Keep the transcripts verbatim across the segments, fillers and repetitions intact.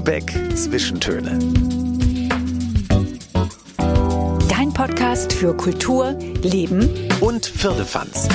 Lübeck Zwischentöne. Dein Podcast für Kultur, Leben und Firlefanz.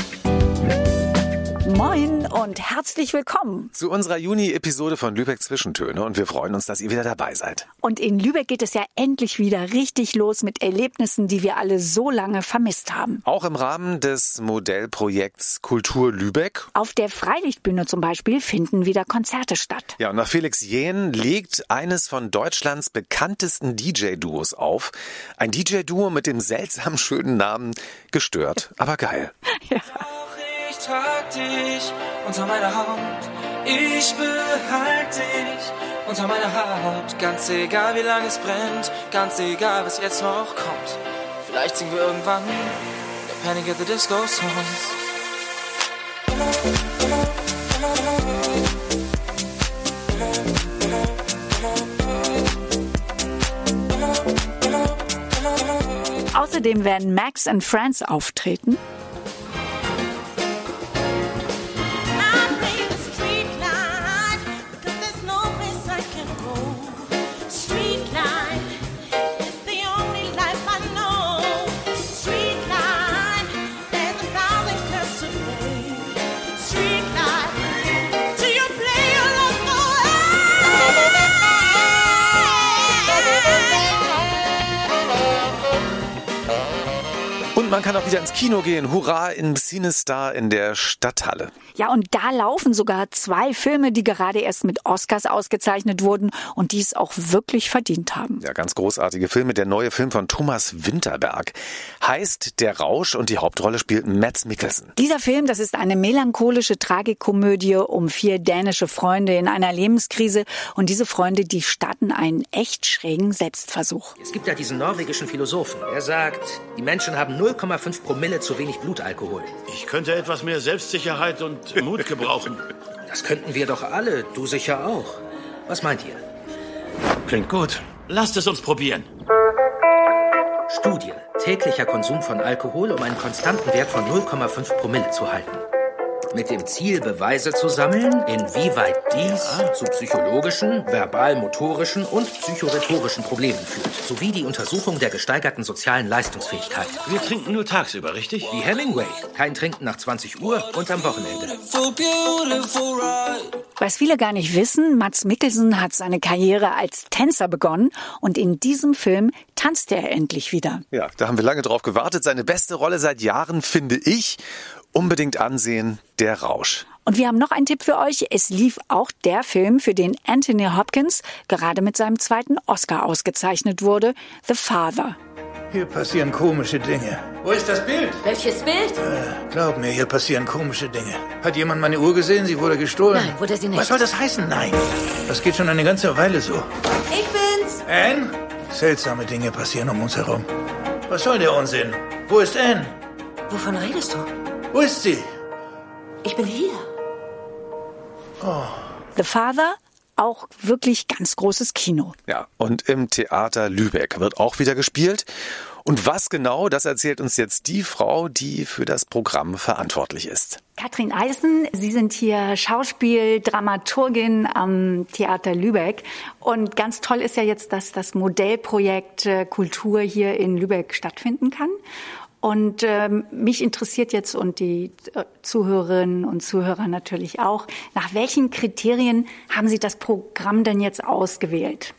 Moin und herzlich willkommen zu unserer Juni-Episode von Lübeck Zwischentöne und wir freuen uns, dass ihr wieder dabei seid. Und in Lübeck geht es ja endlich wieder richtig los mit Erlebnissen, die wir alle so lange vermisst haben. Auch im Rahmen des Modellprojekts Kultur Lübeck. Auf der Freilichtbühne zum Beispiel finden wieder Konzerte statt. Ja, und nach Felix Jähn legt eines von Deutschlands bekanntesten D J-Duos auf. Ein D J-Duo mit dem seltsam schönen Namen Gestört, aber geil. Ja. Ich trag dich unter meiner Haut, ich behalte dich unter meiner Haut. Ganz egal wie lange es brennt, ganz egal was jetzt noch kommt. Vielleicht singen wir irgendwann der Panic at the Disco Songs. Außerdem werden Max and Friends auftreten. Man kann auch wieder ins Kino gehen. Hurra, im Cinestar in der Stadthalle. Ja, und da laufen sogar zwei Filme, die gerade erst mit Oscars ausgezeichnet wurden und die es auch wirklich verdient haben. Ja, ganz großartige Filme. Der neue Film von Thomas Winterberg heißt Der Rausch und die Hauptrolle spielt Mads Mikkelsen. Dieser Film, das ist eine melancholische Tragikomödie um vier dänische Freunde in einer Lebenskrise. Und diese Freunde, die starten einen echt schrägen Selbstversuch. Es gibt ja diesen norwegischen Philosophen. Er sagt, die Menschen haben null Komma fünf Promille zu wenig Blutalkohol. Ich könnte etwas mehr Selbstsicherheit und Mut gebrauchen. Das könnten wir doch alle, du sicher auch. Was meint ihr? Klingt gut. Lasst es uns probieren. Studie. Täglicher Konsum von Alkohol, um einen konstanten Wert von null Komma fünf Promille zu halten. Mit dem Ziel, Beweise zu sammeln, inwieweit dies ah. zu psychologischen, verbal-motorischen und psychorhetorischen Problemen führt, sowie die Untersuchung der gesteigerten sozialen Leistungsfähigkeit. Wir trinken nur tagsüber, richtig? Wie Hemingway. Kein Trinken nach zwanzig Uhr und am Wochenende. Was viele gar nicht wissen, Mads Mikkelsen hat seine Karriere als Tänzer begonnen und in diesem Film tanzt er endlich wieder. Ja, da haben wir lange drauf gewartet. Seine beste Rolle seit Jahren, finde ich. Unbedingt ansehen, Der Rausch. Und wir haben noch einen Tipp für euch. Es lief auch der Film, für den Anthony Hopkins gerade mit seinem zweiten Oscar ausgezeichnet wurde, The Father. Hier passieren komische Dinge. Wo ist das Bild? Welches Bild? Äh, glaub mir, hier passieren komische Dinge. Hat jemand meine Uhr gesehen? Sie wurde gestohlen. Nein, wurde sie nicht. Was soll das heißen? Nein. Das geht schon eine ganze Weile so. Ich bin's. Anne? Seltsame Dinge passieren um uns herum. Was soll der Unsinn? Wo ist Anne? Wovon redest du? Wo ist sie? Ich bin hier. Oh. The Father, auch wirklich ganz großes Kino. Ja, und im Theater Lübeck wird auch wieder gespielt. Und was genau, das erzählt uns jetzt die Frau, die für das Programm verantwortlich ist. Katrin Eisen, Sie sind hier Schauspieldramaturgin am Theater Lübeck. Und ganz toll ist ja jetzt, dass das Modellprojekt Kultur hier in Lübeck stattfinden kann. Und ähm, mich interessiert jetzt und die äh, Zuhörerinnen und Zuhörer natürlich auch, nach welchen Kriterien haben Sie das Programm denn jetzt ausgewählt?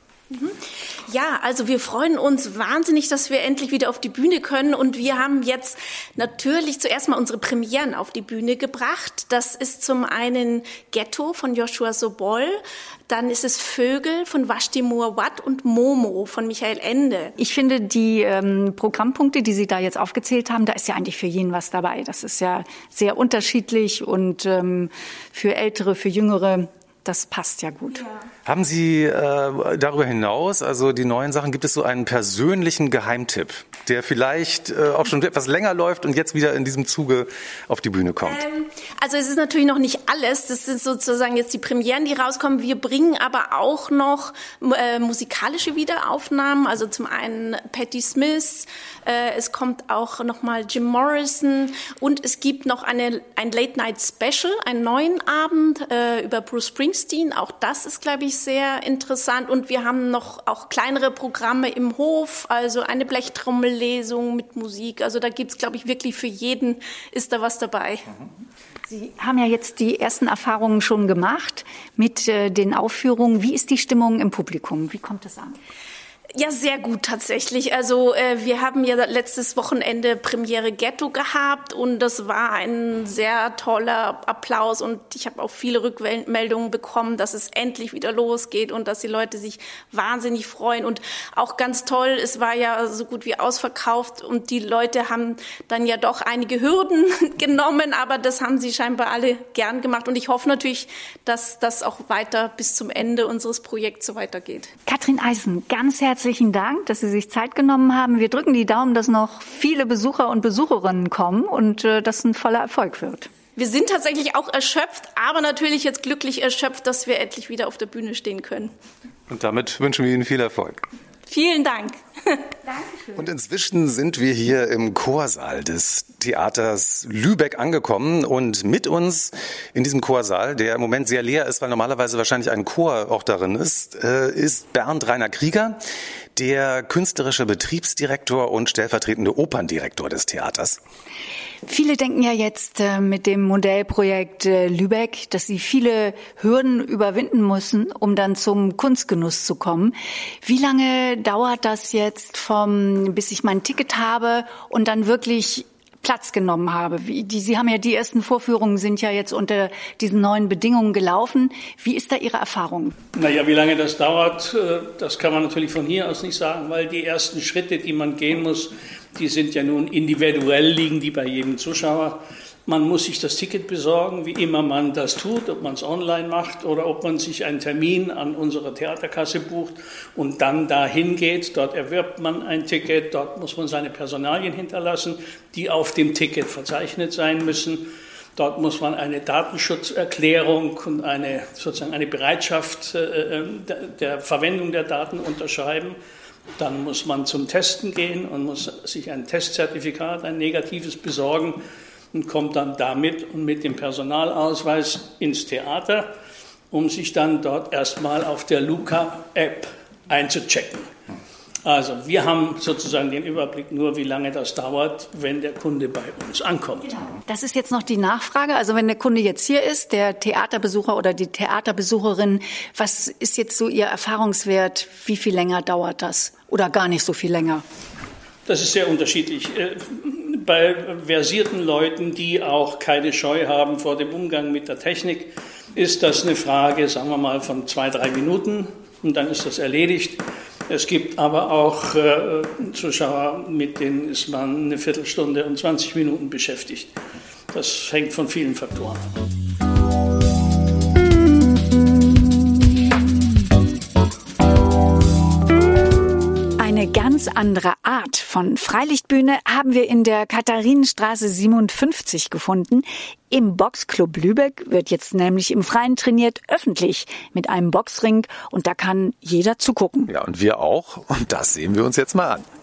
Ja, also wir freuen uns wahnsinnig, dass wir endlich wieder auf die Bühne können und wir haben jetzt natürlich zuerst mal unsere Premieren auf die Bühne gebracht. Das ist zum einen Ghetto von Joshua Sobol, dann ist es Vögel von Vashti Murwat und Momo von Michael Ende. Ich finde die ähm, Programmpunkte, die Sie da jetzt aufgezählt haben, da ist ja eigentlich für jeden was dabei. Das ist ja sehr unterschiedlich und ähm, für Ältere, für Jüngere, das passt ja gut. Ja. Haben Sie äh, darüber hinaus, also die neuen Sachen, gibt es so einen persönlichen Geheimtipp, der vielleicht äh, auch schon etwas länger läuft und jetzt wieder in diesem Zuge auf die Bühne kommt? Ähm, also es ist natürlich noch nicht alles. Das sind sozusagen jetzt die Premieren, die rauskommen. Wir bringen aber auch noch äh, musikalische Wiederaufnahmen. Also zum einen Patti Smith, äh, es kommt auch nochmal Jim Morrison und es gibt noch eine, ein Late-Night-Special, einen neuen Abend äh, über Bruce Springsteen. Auch das ist, glaube ich, natürlich sehr interessant. Und wir haben noch auch kleinere Programme im Hof, also eine Blechtrommellesung mit Musik. Also da gibt's, glaube ich, wirklich für jeden ist da was dabei. Sie haben ja jetzt die ersten Erfahrungen schon gemacht mit äh, den Aufführungen. Wie ist die Stimmung im Publikum? Wie kommt es an? Ja, sehr gut tatsächlich. Also äh, wir haben ja letztes Wochenende Premiere Ghetto gehabt und das war ein sehr toller Applaus und ich habe auch viele Rückmeldungen bekommen, dass es endlich wieder losgeht und dass die Leute sich wahnsinnig freuen und auch ganz toll, es war ja so gut wie ausverkauft und die Leute haben dann ja doch einige Hürden genommen, aber das haben sie scheinbar alle gern gemacht und ich hoffe natürlich, dass das auch weiter bis zum Ende unseres Projekts so weitergeht. Katrin Eisen, ganz herzlich Herzlichen Dank, dass Sie sich Zeit genommen haben. Wir drücken die Daumen, dass noch viele Besucher und Besucherinnen kommen und äh, dass ein voller Erfolg wird. Wir sind tatsächlich auch erschöpft, aber natürlich jetzt glücklich erschöpft, dass wir endlich wieder auf der Bühne stehen können. Und damit wünschen wir Ihnen viel Erfolg. Vielen Dank. Dankeschön. Und inzwischen sind wir hier im Chorsaal des Theaters Lübeck angekommen und mit uns in diesem Chorsaal, der im Moment sehr leer ist, weil normalerweise wahrscheinlich ein Chor auch darin ist, ist Bernd Rainer Krieger, der künstlerische Betriebsdirektor und stellvertretende Operndirektor des Theaters. Viele denken ja jetzt äh, mit dem Modellprojekt äh, Lübeck, dass sie viele Hürden überwinden müssen, um dann zum Kunstgenuss zu kommen. Wie lange dauert das jetzt vom, bis ich mein Ticket habe und dann wirklich Platz genommen habe? Wie, die, Sie haben ja die ersten Vorführungen sind ja jetzt unter diesen neuen Bedingungen gelaufen. Wie ist da Ihre Erfahrung? Naja, wie lange das dauert, das kann man natürlich von hier aus nicht sagen, weil die ersten Schritte, die man gehen muss, die sind ja nun individuell, liegen die bei jedem Zuschauer. Man muss sich das Ticket besorgen, wie immer man das tut, ob man es online macht oder ob man sich einen Termin an unserer Theaterkasse bucht und dann dahin geht. Dort erwirbt man ein Ticket, dort muss man seine Personalien hinterlassen, die auf dem Ticket verzeichnet sein müssen. Dort muss man eine Datenschutzerklärung und eine, sozusagen eine Bereitschaft äh, der, der Verwendung der Daten unterschreiben. Dann muss man zum Testen gehen und muss sich ein Testzertifikat, ein negatives besorgen und kommt dann damit und mit dem Personalausweis ins Theater, um sich dann dort erstmal auf der Luca-App einzuchecken. Also wir haben sozusagen den Überblick nur, wie lange das dauert, wenn der Kunde bei uns ankommt. Das ist jetzt noch die Nachfrage. Also wenn der Kunde jetzt hier ist, der Theaterbesucher oder die Theaterbesucherin, was ist jetzt so Ihr Erfahrungswert? Wie viel länger dauert das? Oder gar nicht so viel länger? Das ist sehr unterschiedlich. Bei versierten Leuten, die auch keine Scheu haben vor dem Umgang mit der Technik, ist das eine Frage, sagen wir mal, von zwei, drei Minuten und dann ist das erledigt. Es gibt aber auch äh, Zuschauer, mit denen ist man eine Viertelstunde und zwanzig Minuten beschäftigt. Das hängt von vielen Faktoren ab. Eine ganz andere Art von Freilichtbühne haben wir in der Katharinenstraße siebenundfünfzig gefunden. Im Boxclub Lübeck wird jetzt nämlich im Freien trainiert, öffentlich mit einem Boxring und da kann jeder zugucken. Ja, und wir auch. Und das sehen wir uns jetzt mal an.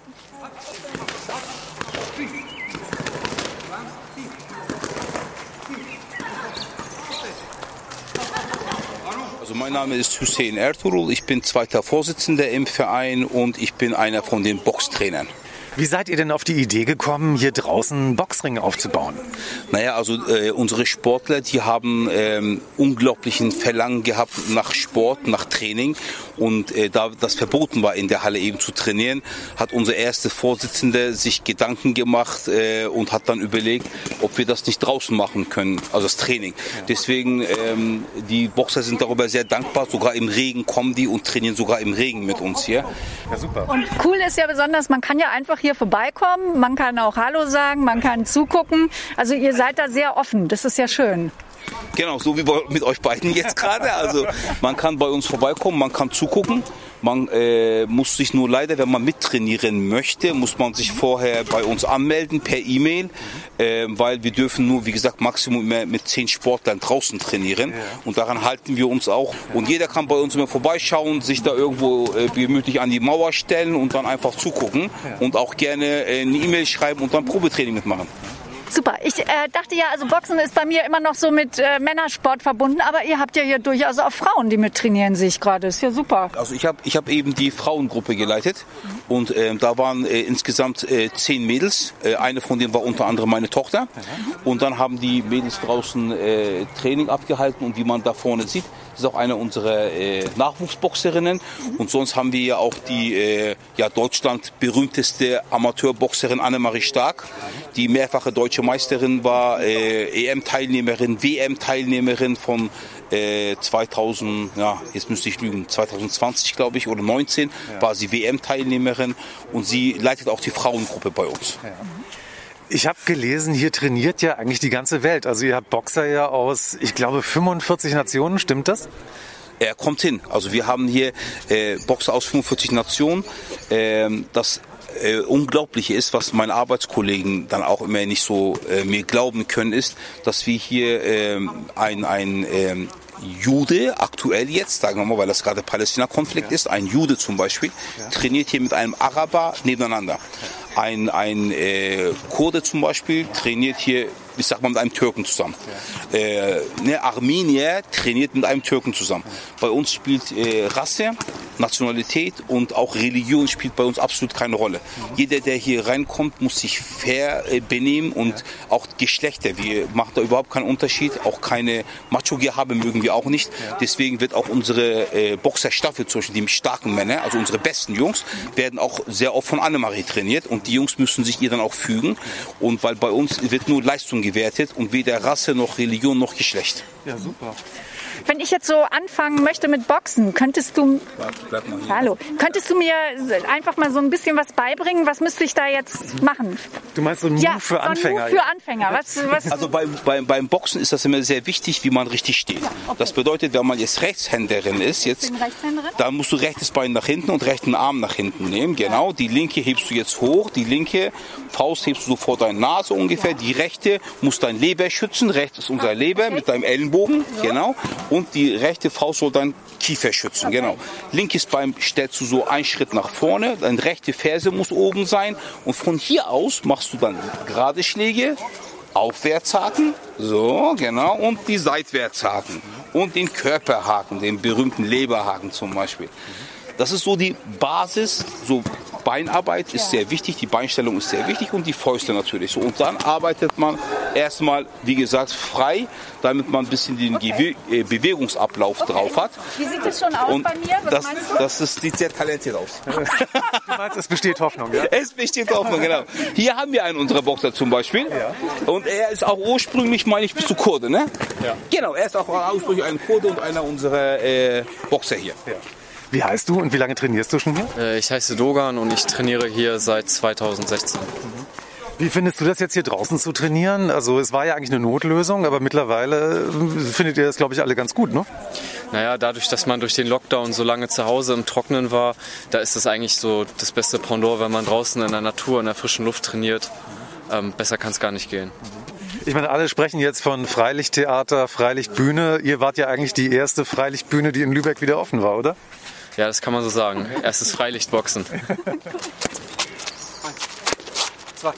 Also mein Name ist Hüseyin Ertuğrul, ich bin zweiter Vorsitzender im Verein und ich bin einer von den Boxtrainern. Wie seid ihr denn auf die Idee gekommen, hier draußen Boxringe aufzubauen? Naja, also äh, unsere Sportler, die haben ähm, unglaublichen Verlangen gehabt nach Sport, nach Training. Und äh, da das verboten war, in der Halle eben zu trainieren, hat unser erster Vorsitzender sich Gedanken gemacht äh, und hat dann überlegt, ob wir das nicht draußen machen können, also das Training. Deswegen, ähm, die Boxer sind darüber sehr dankbar. Sogar im Regen kommen die und trainieren sogar im Regen mit uns hier. Ja, super. Und cool ist ja besonders, man kann ja einfach hier vorbeikommen, man kann auch Hallo sagen, man kann zugucken. Also ihr seid da sehr offen, das ist ja schön. Genau, so wie bei, mit euch beiden jetzt gerade. Also man kann bei uns vorbeikommen, man kann zugucken. Man äh, muss sich nur leider, wenn man mittrainieren möchte, muss man sich vorher bei uns anmelden per E-Mail, äh, weil wir dürfen nur, wie gesagt, maximum mit zehn Sportlern draußen trainieren. Und daran halten wir uns auch. Und jeder kann bei uns immer vorbeischauen, sich da irgendwo äh, gemütlich an die Mauer stellen und dann einfach zugucken. Und auch gerne äh, eine E-Mail schreiben und dann Probetraining mitmachen. Super. Ich äh, dachte ja, also Boxen ist bei mir immer noch so mit äh, Männersport verbunden, aber ihr habt ja hier durchaus auch Frauen, die mit trainieren, sehe ich gerade. Ist ja super. Also ich habe ich hab eben die Frauengruppe geleitet und äh, da waren äh, insgesamt äh, zehn Mädels. Äh, eine von denen war unter anderem meine Tochter. Und dann haben die Mädels draußen äh, Training abgehalten und wie man da vorne sieht, ist auch eine unserer äh, Nachwuchsboxerinnen. Und sonst haben wir ja auch die äh, ja, Deutschland berühmteste Amateurboxerin Annemarie Stark, die mehrfache deutsche Meisterin war, äh, E M-Teilnehmerin, W M-Teilnehmerin von äh, zweitausend, ja, jetzt müsste ich lügen, zwanzig zwanzig glaube ich, oder neunzehn, ja. war sie W M-Teilnehmerin und sie leitet auch die Frauengruppe bei uns. Ja. Ich habe gelesen, hier trainiert ja eigentlich die ganze Welt. Also ihr habt Boxer ja aus, ich glaube, fünfundvierzig Nationen, stimmt das? Er kommt hin. Also wir haben hier äh, Boxer aus fünfundvierzig Nationen. Ähm, das äh, Unglaubliche ist, was meine Arbeitskollegen dann auch immer nicht so äh, mir glauben können, ist, dass wir hier äh, ein, ein äh, Jude, aktuell jetzt, sagen wir mal, weil das gerade Palästina-Konflikt ja. ist, ein Jude zum Beispiel, ja. trainiert hier mit einem Araber nebeneinander. Ein, ein äh, Kurde zum Beispiel trainiert hier, ich sag mal, mit einem Türken zusammen. Ja. Äh, ne, Armenier trainiert mit einem Türken zusammen. Bei uns spielt äh, Rasse, Nationalität und auch Religion spielt bei uns absolut keine Rolle. Mhm. Jeder, der hier reinkommt, muss sich fair äh, benehmen und ja. auch Geschlechter. Wir machen da überhaupt keinen Unterschied. Auch keine Macho-Gehabe mögen wir auch nicht. Ja. Deswegen wird auch unsere äh, Boxerstaffel, zum Beispiel die starken Männer, also unsere besten Jungs, werden auch sehr oft von Annemarie trainiert. Und die Jungs müssen sich ihr dann auch fügen. Und weil bei uns wird nur Leistung gewertet und weder Rasse noch Religion noch Geschlecht. Ja, super. Wenn ich jetzt so anfangen möchte mit Boxen, könntest du, Bleib mal hier. Hallo, könntest du mir einfach mal so ein bisschen was beibringen? Was müsste ich da jetzt machen? Du meinst so ein Move ja, für Anfänger? So ein Move für Anfänger. Was, was also beim, beim, beim Boxen ist das immer sehr wichtig, wie man richtig steht. Ja, okay. Das bedeutet, wenn man jetzt Rechtshänderin ist, jetzt, dann musst du rechtes Bein nach hinten und rechten Arm nach hinten nehmen. Genau. Ja. Die linke hebst du jetzt hoch, die linke Faust hebst du so vor deine Nase ungefähr. Ja. Die rechte muss dein Leber schützen. Rechts ist unser Leber okay. mit deinem Ellenbogen. Ja. Genau. Und die rechte Faust soll dein Kiefer schützen. Okay. Genau. Linkes Bein stellst du so einen Schritt nach vorne, deine rechte Ferse muss oben sein und von hier aus machst du dann gerade Schläge, Aufwärtshaken, so, genau, und die Seitwärtshaken und den Körperhaken, den berühmten Leberhaken zum Beispiel. Das ist so die Basis, so Beinarbeit ist sehr wichtig, die Beinstellung ist sehr wichtig und die Fäuste natürlich so. Und dann arbeitet man erstmal, wie gesagt, frei, damit man ein bisschen den okay. Ge- Bewegungsablauf okay. drauf hat. Wie sieht das schon aus und bei mir? Was das, meinst du? Das ist, sieht sehr talentiert aus. Du meinst, es besteht Hoffnung, ja? Es besteht Hoffnung, genau. Hier haben wir einen unserer Boxer zum Beispiel. Ja. Und er ist auch ursprünglich, meine ich, bist du Kurde, ne? Ja. Genau, er ist auch ursprünglich ein Kurde und einer unserer äh, Boxer hier. Ja. Wie heißt du und wie lange trainierst du schon hier? Ich heiße Dogan und ich trainiere hier seit zweitausendsechzehn. Wie findest du das jetzt hier draußen zu trainieren? Also es war ja eigentlich eine Notlösung, aber mittlerweile findet ihr das, glaube ich, alle ganz gut, ne? Naja, dadurch, dass man durch den Lockdown so lange zu Hause im Trockenen war, da ist es eigentlich so das beste Pendant, wenn man draußen in der Natur, in der frischen Luft trainiert. Ähm, besser kann es gar nicht gehen. Ich meine, alle sprechen jetzt von Freilichttheater, Freilichtbühne. Ihr wart ja eigentlich die erste Freilichtbühne, die in Lübeck wieder offen war, oder? Ja, das kann man so sagen. Erstes Freilichtboxen. Zwei.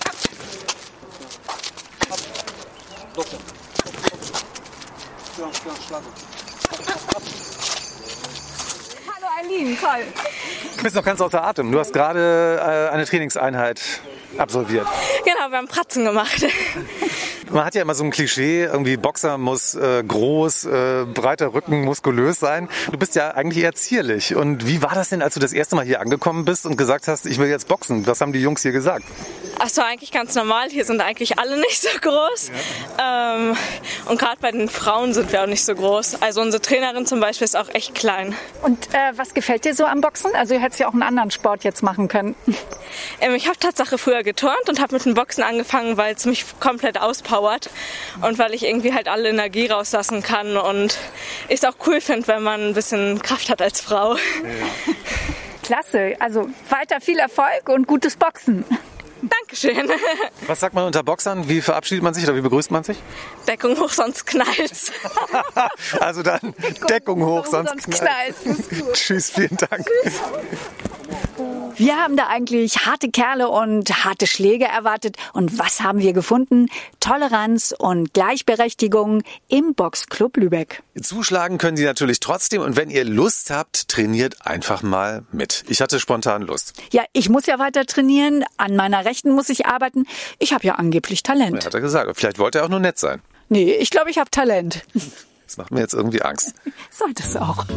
Hallo Eileen, toll. Du bist noch ganz außer Atem. Du hast gerade äh, eine Trainingseinheit absolviert. Genau, wir haben Pratzen gemacht. Man hat ja immer so ein Klischee, irgendwie Boxer muss äh, groß, äh, breiter Rücken, muskulös sein. Du bist ja eigentlich eher zierlich. Und wie war das denn, als du das erste Mal hier angekommen bist und gesagt hast, ich will jetzt boxen? Was haben die Jungs hier gesagt? Ach so, eigentlich ganz normal. Hier sind eigentlich alle nicht so groß. Ja. Ähm, und gerade bei den Frauen sind wir auch nicht so groß. Also unsere Trainerin zum Beispiel ist auch echt klein. Und äh, was gefällt dir so am Boxen? Also du hättest ja auch einen anderen Sport jetzt machen können. Ähm, ich habe Tatsache früher geturnt und habe mit dem Boxen angefangen, weil es mich komplett auspowert. Und weil ich irgendwie halt alle Energie rauslassen kann. Und ich es auch cool finde, wenn man ein bisschen Kraft hat als Frau. Ja. Klasse. Also weiter viel Erfolg und gutes Boxen. Dankeschön. Was sagt man unter Boxern? Wie verabschiedet man sich oder wie begrüßt man sich? Deckung hoch, sonst knallt's. Also dann Deckung, Deckung hoch, sonst, sonst knallt's. knallt's. Tschüss, vielen Dank. Tschüss. Wir haben da eigentlich harte Kerle und harte Schläge erwartet. Und was haben wir gefunden? Toleranz und Gleichberechtigung im Boxclub Lübeck. Zuschlagen können Sie natürlich trotzdem. Und wenn ihr Lust habt, trainiert einfach mal mit. Ich hatte spontan Lust. Ja, ich muss ja weiter trainieren. An meiner Rechten muss ich arbeiten. Ich habe ja angeblich Talent. Ja, hat er gesagt. Vielleicht wollte er auch nur nett sein. Nee, ich glaube, ich habe Talent. Das macht mir jetzt irgendwie Angst. Sollte es auch.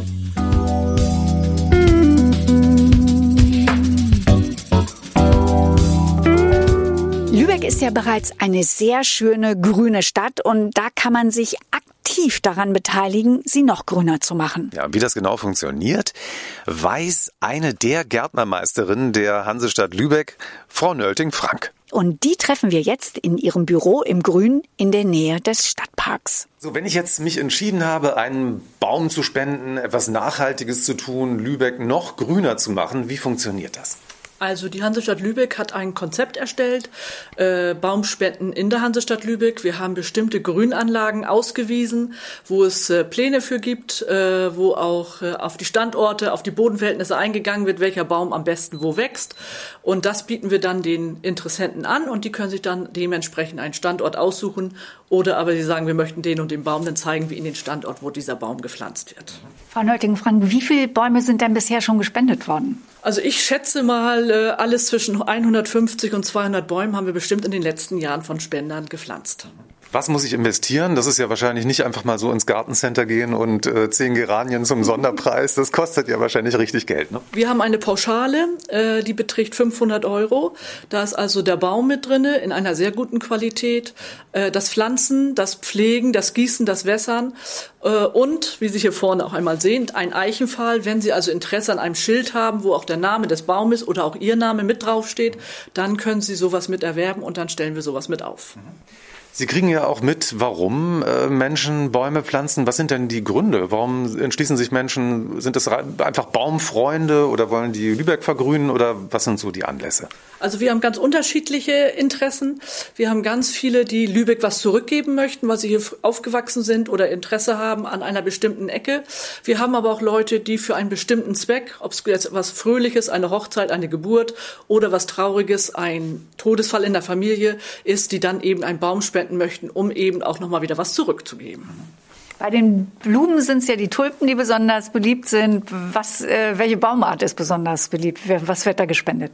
Lübeck ist ja bereits eine sehr schöne grüne Stadt und da kann man sich aktiv daran beteiligen, sie noch grüner zu machen. Ja, wie das genau funktioniert, weiß eine der Gärtnermeisterinnen der Hansestadt Lübeck, Frau Nölting-Frank. Und die treffen wir jetzt in ihrem Büro im Grün in der Nähe des Stadtparks. So, wenn ich jetzt mich entschieden habe, einen Baum zu spenden, etwas Nachhaltiges zu tun, Lübeck noch grüner zu machen, wie funktioniert das? Also die Hansestadt Lübeck hat ein Konzept erstellt, äh, Baumspenden in der Hansestadt Lübeck. Wir haben bestimmte Grünanlagen ausgewiesen, wo es äh, Pläne für gibt, äh, wo auch äh, auf die Standorte, auf die Bodenverhältnisse eingegangen wird, welcher Baum am besten wo wächst. Und das bieten wir dann den Interessenten an und die können sich dann dementsprechend einen Standort aussuchen. Oder aber sie sagen, wir möchten den und den Baum, dann zeigen wir ihnen den Standort, wo dieser Baum gepflanzt wird. Frau Nölting-Frank, wie viele Bäume sind denn bisher schon gespendet worden? Also ich schätze mal, äh, alles zwischen hundertfünfzig und zweihundert Bäumen haben wir bestimmt in den letzten Jahren von Spendern gepflanzt. Was muss ich investieren? Das ist ja wahrscheinlich nicht einfach mal so ins Gartencenter gehen und äh, zehn Geranien zum Sonderpreis. Das kostet ja wahrscheinlich richtig Geld, ne? Wir haben eine Pauschale, äh, die beträgt fünfhundert Euro. Da ist also der Baum mit drinne in einer sehr guten Qualität. Äh, das Pflanzen, das Pflegen, das Gießen, das Wässern äh, und, wie Sie hier vorne auch einmal sehen, ein Eichenpfahl. Wenn Sie also Interesse an einem Schild haben, wo auch der Name des Baumes oder auch Ihr Name mit draufsteht, dann können Sie sowas mit erwerben und dann stellen wir sowas mit auf. Sie kriegen ja auch mit, warum äh, Menschen Bäume pflanzen. Was sind denn die Gründe? Warum entschließen sich Menschen, sind das einfach Baumfreunde oder wollen die Lübeck vergrünen oder was sind so die Anlässe? Also wir haben ganz unterschiedliche Interessen. Wir haben ganz viele, die Lübeck was zurückgeben möchten, weil sie hier aufgewachsen sind oder Interesse haben an einer bestimmten Ecke. Wir haben aber auch Leute, die für einen bestimmten Zweck, ob es jetzt was Fröhliches, eine Hochzeit, eine Geburt oder was Trauriges, ein Todesfall in der Familie ist, die dann eben einen Baum spenden möchten, um eben auch nochmal wieder was zurückzugeben. Bei den Blumen sind es ja die Tulpen, die besonders beliebt sind. Was, äh, welche Baumart ist besonders beliebt? Was wird da gespendet?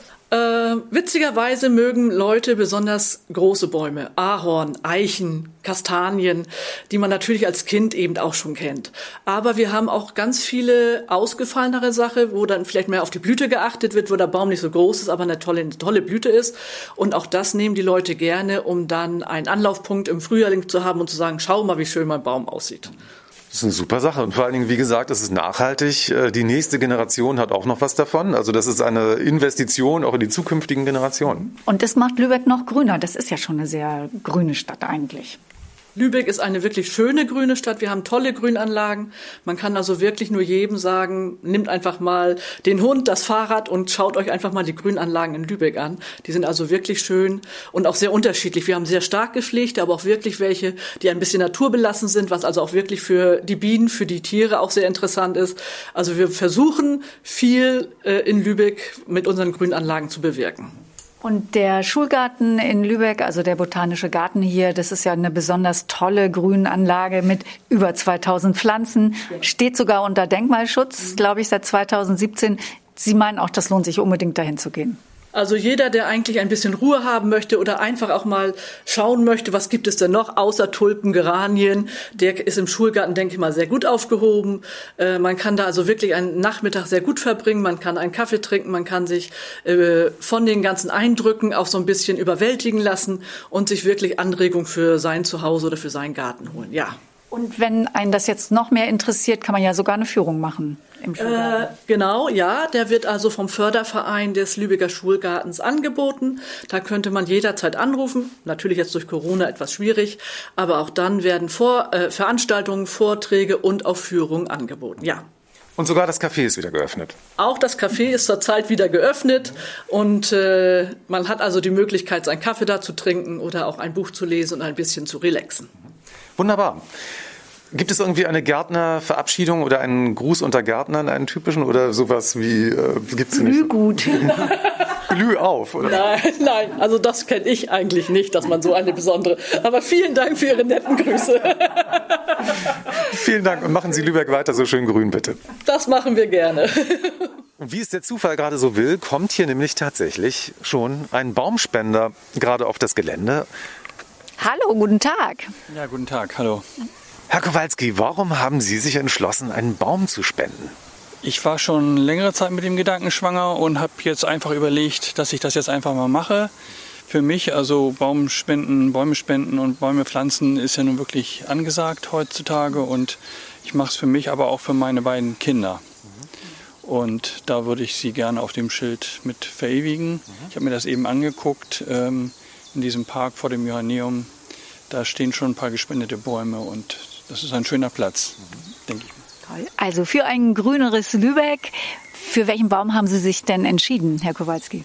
Äh, witzigerweise mögen Leute besonders große Bäume, Ahorn, Eichen, Kastanien, die man natürlich als Kind eben auch schon kennt. Aber wir haben auch ganz viele ausgefallenere Sachen, wo dann vielleicht mehr auf die Blüte geachtet wird, wo der Baum nicht so groß ist, aber eine tolle, eine tolle Blüte ist. Und auch das nehmen die Leute gerne, um dann einen Anlaufpunkt im Frühling zu haben und zu sagen, schau mal, wie schön mein Baum aussieht. Das ist eine super Sache und vor allen Dingen, wie gesagt, es ist nachhaltig. Die nächste Generation hat auch noch was davon. Also das ist eine Investition auch in die zukünftigen Generationen. Und das macht Lübeck noch grüner. Das ist ja schon eine sehr grüne Stadt eigentlich. Lübeck ist eine wirklich schöne grüne Stadt. Wir haben tolle Grünanlagen. Man kann also wirklich nur jedem sagen, nimmt einfach mal den Hund, das Fahrrad und schaut euch einfach mal die Grünanlagen in Lübeck an. Die sind also wirklich schön und auch sehr unterschiedlich. Wir haben sehr stark gepflegte, aber auch wirklich welche, die ein bisschen naturbelassen sind, was also auch wirklich für die Bienen, für die Tiere auch sehr interessant ist. Also wir versuchen viel äh, in Lübeck mit unseren Grünanlagen zu bewirken. Und der Schulgarten in Lübeck, also der Botanische Garten hier, das ist ja eine besonders tolle Grünanlage mit über zweitausend Pflanzen, steht sogar unter Denkmalschutz, glaube ich, seit zweitausendsiebzehn. Sie meinen auch, das lohnt sich unbedingt, dahin zu gehen? Also jeder, der eigentlich ein bisschen Ruhe haben möchte oder einfach auch mal schauen möchte, was gibt es denn noch außer Tulpen, Geranien, der ist im Schulgarten, denke ich mal, sehr gut aufgehoben. Äh, man kann da also wirklich einen Nachmittag sehr gut verbringen, man kann einen Kaffee trinken, man kann sich äh, von den ganzen Eindrücken auch so ein bisschen überwältigen lassen und sich wirklich Anregung für sein Zuhause oder für seinen Garten holen, ja. Und wenn einen das jetzt noch mehr interessiert, kann man ja sogar eine Führung machen im Schulgarten. Äh, genau, ja. Der wird also vom Förderverein des Lübecker Schulgartens angeboten. Da könnte man jederzeit anrufen. Natürlich jetzt durch Corona etwas schwierig. Aber auch dann werden Vor- äh, Veranstaltungen, Vorträge und auch Führungen angeboten, ja. Und sogar das Café ist wieder geöffnet. Auch das Café ist zurzeit wieder geöffnet. Und äh, man hat also die Möglichkeit, seinen Kaffee da zu trinken oder auch ein Buch zu lesen und ein bisschen zu relaxen. Wunderbar. Gibt es irgendwie eine Gärtnerverabschiedung oder einen Gruß unter Gärtnern, einen typischen oder sowas wie, äh, gibt's nicht? Glühgut. Glüh auf, oder? Nein, nein, also das kenne ich eigentlich nicht, dass man so eine besondere, aber vielen Dank für Ihre netten Grüße. Vielen Dank und machen Sie Lübeck weiter so schön grün, bitte. Das machen wir gerne. Und wie es der Zufall gerade so will, kommt hier nämlich tatsächlich schon ein Baumspender gerade auf das Gelände. Hallo, guten Tag. Ja, guten Tag, hallo. Herr Kowalski, warum haben Sie sich entschlossen, einen Baum zu spenden? Ich war schon längere Zeit mit dem Gedanken schwanger und habe jetzt einfach überlegt, dass ich das jetzt einfach mal mache. Für mich, also Baumspenden, Bäume spenden und Bäume pflanzen ist ja nun wirklich angesagt heutzutage und ich mache es für mich, aber auch für meine beiden Kinder. Und da würde ich sie gerne auf dem Schild mit verewigen. Ich habe mir das eben angeguckt, ähm, in diesem Park vor dem Johanneum. Da stehen schon ein paar gespendete Bäume und das ist ein schöner Platz, denke ich. Toll. Also für ein grüneres Lübeck. Für welchen Baum haben Sie sich denn entschieden, Herr Kowalski?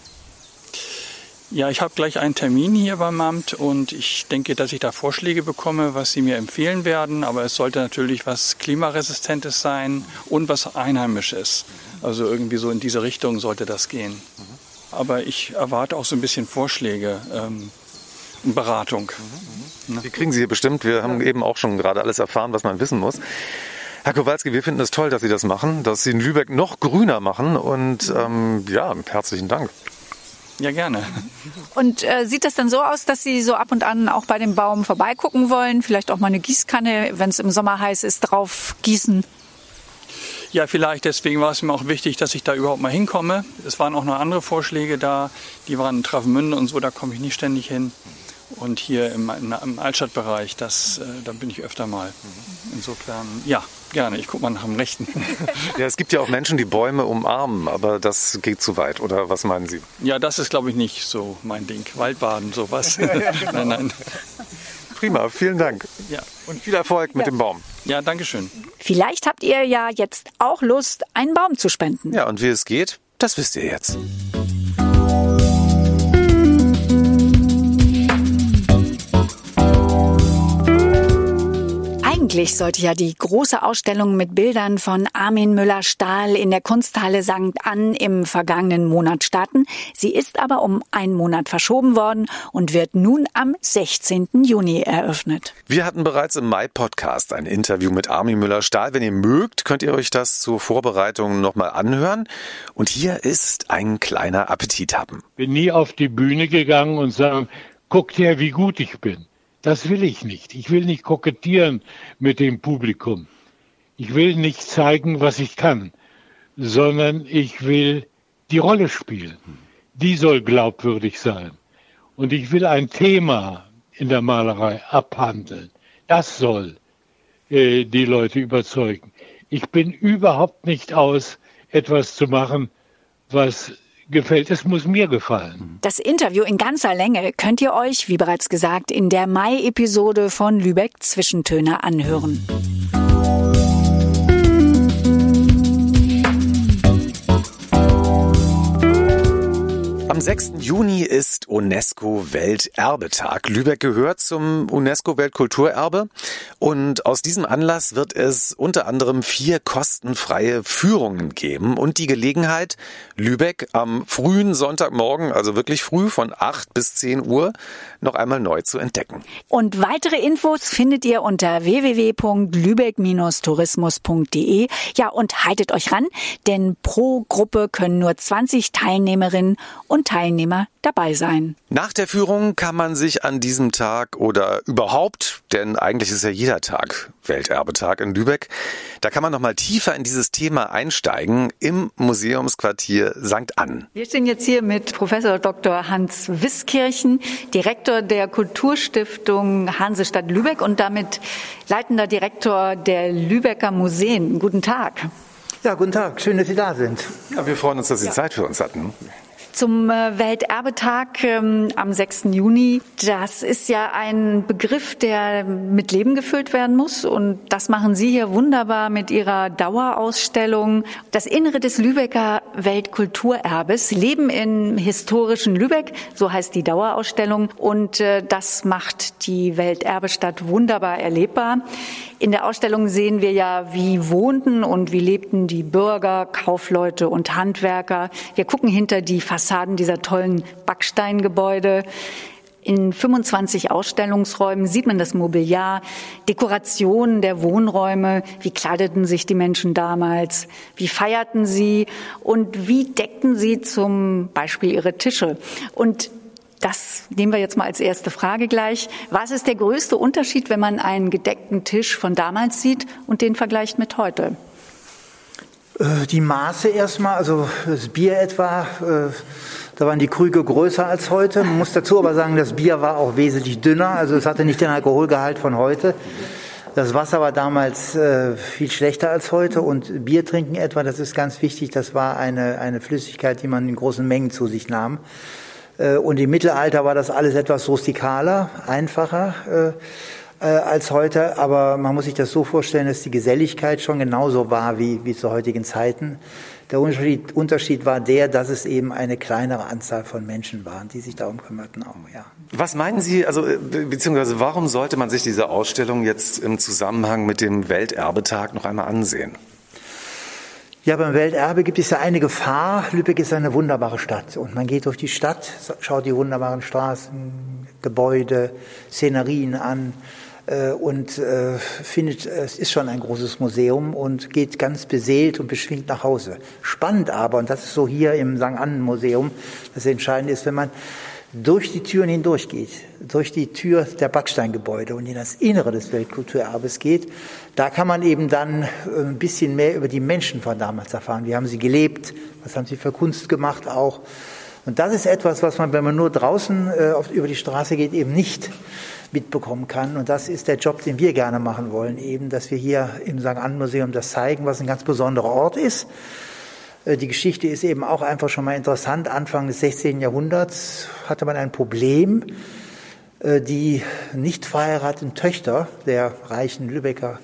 Ja, ich habe gleich einen Termin hier beim Amt und ich denke, dass ich da Vorschläge bekomme, was Sie mir empfehlen werden. Aber es sollte natürlich was Klimaresistentes sein und was Einheimisches. Also irgendwie so in diese Richtung sollte das gehen. Aber ich erwarte auch so ein bisschen Vorschläge ähm, und Beratung. Die kriegen Sie hier bestimmt. Wir haben eben auch schon gerade alles erfahren, was man wissen muss. Herr Kowalski, wir finden es toll, dass Sie das machen, dass Sie in Lübeck noch grüner machen. Und ähm, ja, herzlichen Dank. Ja, gerne. Und äh, sieht das dann so aus, dass Sie so ab und an auch bei dem Baum vorbeigucken wollen? Vielleicht auch mal eine Gießkanne, wenn es im Sommer heiß ist, drauf gießen? Ja, vielleicht. Deswegen war es mir auch wichtig, dass ich da überhaupt mal hinkomme. Es waren auch noch andere Vorschläge da. Die waren in Travemünde und so, da komme ich nicht ständig hin. Und hier im, im Altstadtbereich, das, äh, da bin ich öfter mal. Insofern, ja, gerne. Ich gucke mal nach dem Rechten. Ja, es gibt ja auch Menschen, die Bäume umarmen, aber das geht zu weit. Oder was meinen Sie? Ja, das ist, glaube ich, nicht so mein Ding. Waldbaden, sowas. Nein, nein. Prima, vielen Dank. Ja. Und viel Erfolg mit Ja. dem Baum. Ja, danke schön. Vielleicht habt ihr ja jetzt auch Lust, einen Baum zu spenden. Ja, und wie es geht, das wisst ihr jetzt. Eigentlich sollte ja die große Ausstellung mit Bildern von Armin Müller-Stahl in der Kunsthalle Sankt Ann im vergangenen Monat starten. Sie ist aber um einen Monat verschoben worden und wird nun am sechzehnten Juni eröffnet. Wir hatten bereits im Mai-Podcast ein Interview mit Armin Müller-Stahl. Wenn ihr mögt, könnt ihr euch das zur Vorbereitung nochmal anhören. Und hier ist ein kleiner Appetithappen. Bin nie auf die Bühne gegangen und sagen, guckt her, wie gut ich bin. Das will ich nicht. Ich will nicht kokettieren mit dem Publikum. Ich will nicht zeigen, was ich kann, sondern ich will die Rolle spielen. Die soll glaubwürdig sein. Und ich will ein Thema in der Malerei abhandeln. Das soll äh, die Leute überzeugen. Ich bin überhaupt nicht aus, etwas zu machen, was gefällt, es muss mir gefallen. Das Interview in ganzer Länge könnt ihr euch, wie bereits gesagt, in der Mai-Episode von Lübeck Zwischentöne anhören. Am sechsten Juni ist UNESCO-Welterbetag. Lübeck gehört zum UNESCO-Weltkulturerbe und aus diesem Anlass wird es unter anderem vier kostenfreie Führungen geben und die Gelegenheit, Lübeck am frühen Sonntagmorgen, also wirklich früh von acht bis zehn Uhr, noch einmal neu zu entdecken. Und weitere Infos findet ihr unter w w w punkt lübeck Bindestrich tourismus punkt d e. Ja, und haltet euch ran, denn pro Gruppe können nur zwanzig Teilnehmerinnen und Teilnehmer dabei sein. Nach der Führung kann man sich an diesem Tag oder überhaupt, denn eigentlich ist ja jeder Tag Welterbetag in Lübeck, da kann man noch mal tiefer in dieses Thema einsteigen im Museumsquartier Sankt Ann. Wir stehen jetzt hier mit Professor Doktor Hans Wiskirchen, Direktor der Kulturstiftung Hansestadt Lübeck und damit leitender Direktor der Lübecker Museen. Guten Tag. Ja, guten Tag. Schön, dass Sie da sind. Ja, wir freuen uns, dass Sie ja. Zeit für uns hatten. Zum Welterbetag ähm, am sechsten Juni. Das ist ja ein Begriff, der mit Leben gefüllt werden muss. Und das machen Sie hier wunderbar mit Ihrer Dauerausstellung. Das Innere des Lübecker Weltkulturerbes. Leben im historischen Lübeck, so heißt die Dauerausstellung. Und äh, das macht die Welterbestadt wunderbar erlebbar. In der Ausstellung sehen wir ja, wie wohnten und wie lebten die Bürger, Kaufleute und Handwerker. Wir gucken hinter die Fassaden dieser tollen Backsteingebäude. In fünfundzwanzig Ausstellungsräumen sieht man das Mobiliar, Dekorationen der Wohnräume, wie kleideten sich die Menschen damals, wie feierten sie und wie deckten sie zum Beispiel ihre Tische. Und das nehmen wir jetzt mal als erste Frage gleich. Was ist der größte Unterschied, wenn man einen gedeckten Tisch von damals sieht und den vergleicht mit heute? Die Maße erstmal, also das Bier etwa, da waren die Krüge größer als heute. Man muss dazu aber sagen, das Bier war auch wesentlich dünner, also es hatte nicht den Alkoholgehalt von heute. Das Wasser war damals viel schlechter als heute und Bier trinken etwa, das ist ganz wichtig, das war eine, eine Flüssigkeit, die man in großen Mengen zu sich nahm. Und im Mittelalter war das alles etwas rustikaler, einfacher äh, als heute. Aber man muss sich das so vorstellen, dass die Geselligkeit schon genauso war wie, wie zu heutigen Zeiten. Der Unterschied, Unterschied war der, dass es eben eine kleinere Anzahl von Menschen waren, die sich darum kümmerten. Auch, ja. Was meinen Sie, also beziehungsweise warum sollte man sich diese Ausstellung jetzt im Zusammenhang mit dem Welterbetag noch einmal ansehen? Ja, beim Welterbe gibt es ja eine Gefahr. Lübeck ist eine wunderbare Stadt. Und man geht durch die Stadt, schaut die wunderbaren Straßen, Gebäude, Szenerien an äh, und äh, findet, es ist schon ein großes Museum und geht ganz beseelt und beschwingt nach Hause. Spannend aber, und das ist so hier im Sankt Annen Museum, das Entscheidende ist, wenn man durch die Türen hindurch geht, durch die Tür der Backsteingebäude und in das Innere des Weltkulturerbes geht, da kann man eben dann ein bisschen mehr über die Menschen von damals erfahren. Wie haben sie gelebt? Was haben sie für Kunst gemacht auch? Und das ist etwas, was man, wenn man nur draußen äh, auf, über die Straße geht, eben nicht mitbekommen kann. Und das ist der Job, den wir gerne machen wollen, eben, dass wir hier im Sankt Annen Museum das zeigen, was ein ganz besonderer Ort ist. Die Geschichte ist eben auch einfach schon mal interessant. Anfang des sechzehnten Jahrhunderts hatte man ein Problem. Die nicht verheirateten Töchter der reichen Lübecker,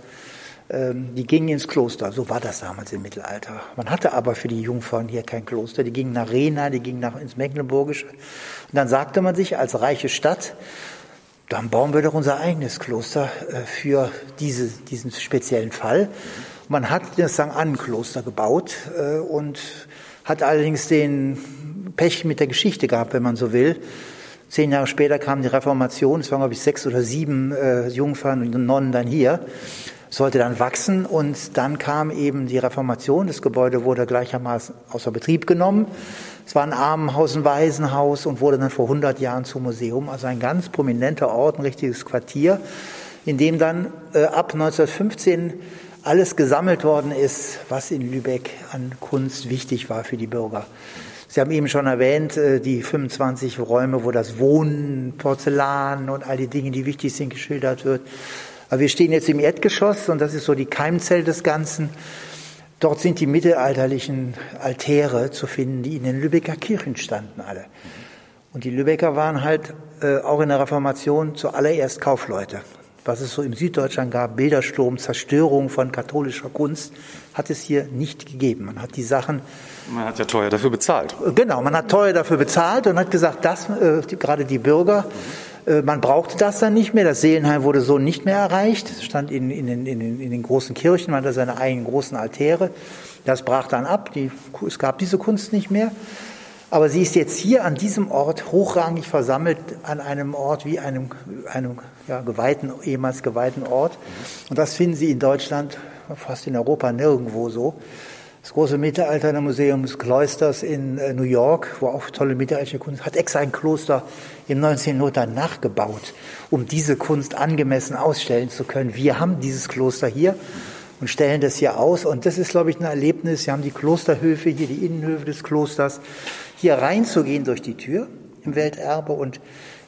die gingen ins Kloster. So war das damals im Mittelalter. Man hatte aber für die Jungfrauen hier kein Kloster. Die gingen nach Rehna, die gingen nach ins Mecklenburgische. Und dann sagte man sich als reiche Stadt, dann bauen wir doch unser eigenes Kloster für diese, diesen speziellen Fall. Man hat das Sankt Annen Kloster gebaut äh, und hat allerdings den Pech mit der Geschichte gehabt, wenn man so will. Zehn Jahre später kam die Reformation, es waren, glaube ich, sechs oder sieben äh, Jungfern und Nonnen dann hier. Es sollte dann wachsen und dann kam eben die Reformation. Das Gebäude wurde gleichermaßen außer Betrieb genommen. Es war ein Armenhaus, ein Waisenhaus und wurde dann vor hundert Jahren zum Museum. Also ein ganz prominenter Ort, ein richtiges Quartier, in dem dann äh, ab neunzehnhundertfünfzehn alles gesammelt worden ist, was in Lübeck an Kunst wichtig war für die Bürger. Sie haben eben schon erwähnt, die fünfundzwanzig Räume, wo das Wohnen, Porzellan und all die Dinge, die wichtig sind, geschildert wird. Aber wir stehen jetzt im Erdgeschoss und das ist so die Keimzelle des Ganzen. Dort sind die mittelalterlichen Altäre zu finden, die in den Lübecker Kirchen standen alle. Und die Lübecker waren halt äh, auch in der Reformation zuallererst Kaufleute. Was es so im Süddeutschland gab, Bildersturm, Zerstörung von katholischer Kunst, hat es hier nicht gegeben. Man hat die Sachen... Man hat ja teuer dafür bezahlt. Genau, man hat teuer dafür bezahlt und hat gesagt, das, äh, die, gerade die Bürger, äh, man brauchte das dann nicht mehr. Das Seelenheim wurde so nicht mehr erreicht. Es stand in, in, in, in, in den großen Kirchen, man hatte seine eigenen großen Altäre. Das brach dann ab, die, es gab diese Kunst nicht mehr. Aber sie ist jetzt hier an diesem Ort hochrangig versammelt, an einem Ort wie einem, einem ja, geweihten, ehemals geweihten Ort. Und das finden Sie in Deutschland, fast in Europa nirgendwo so. Das große Mittelaltermuseum des Kloisters in äh, New York, wo auch tolle mittelalterliche Kunst, hat extra ein Kloster im neunzehnten Jahrhundert nachgebaut, um diese Kunst angemessen ausstellen zu können. Wir haben dieses Kloster hier und stellen das hier aus. Und das ist, glaube ich, ein Erlebnis. Wir haben die Klosterhöfe hier, die Innenhöfe des Klosters, hier reinzugehen durch die Tür im Welterbe und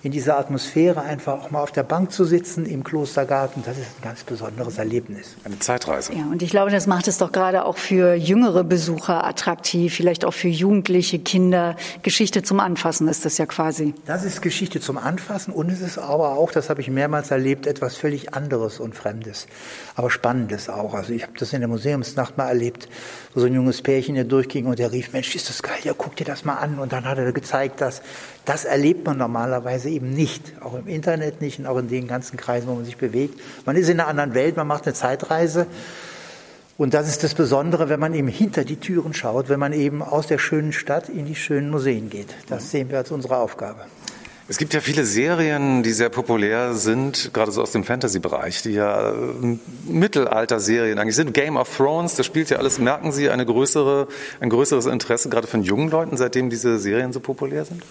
in dieser Atmosphäre einfach auch mal auf der Bank zu sitzen im Klostergarten, das ist ein ganz besonderes Erlebnis. Eine Zeitreise. Ja, und ich glaube, das macht es doch gerade auch für jüngere Besucher attraktiv, vielleicht auch für Jugendliche, Kinder. Geschichte zum Anfassen ist das ja quasi. Das ist Geschichte zum Anfassen und es ist aber auch, das habe ich mehrmals erlebt, etwas völlig anderes und Fremdes, aber Spannendes auch. Also ich habe das in der Museumsnacht mal erlebt, wo so ein junges Pärchen hier durchging und der rief, Mensch, ist das geil, ja, guck dir das mal an. Und dann hat er gezeigt, dass das erlebt man normalerweise eben nicht, auch im Internet nicht und auch in den ganzen Kreisen, wo man sich bewegt. Man ist in einer anderen Welt, man macht eine Zeitreise und das ist das Besondere, wenn man eben hinter die Türen schaut, wenn man eben aus der schönen Stadt in die schönen Museen geht. Das sehen wir als unsere Aufgabe. Es gibt ja viele Serien, die sehr populär sind, gerade so aus dem Fantasy-Bereich, die ja äh, Mittelalter-Serien eigentlich sind. Game of Thrones, das spielt ja alles, merken Sie, eine größere, ein größeres Interesse gerade von jungen Leuten, seitdem diese Serien so populär sind?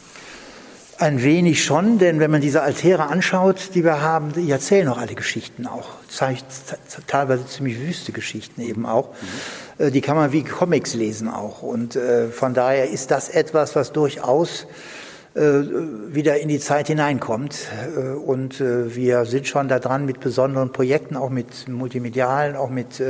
Ein wenig schon, denn wenn man diese Altäre anschaut, die wir haben, die erzählen auch alle Geschichten auch. Teilweise ziemlich wüste Geschichten eben auch. Mhm. Die kann man wie Comics lesen auch. Und äh, von daher ist das etwas, was durchaus wieder in die Zeit hineinkommt. Und wir sind schon da dran mit besonderen Projekten, auch mit multimedialen, auch mit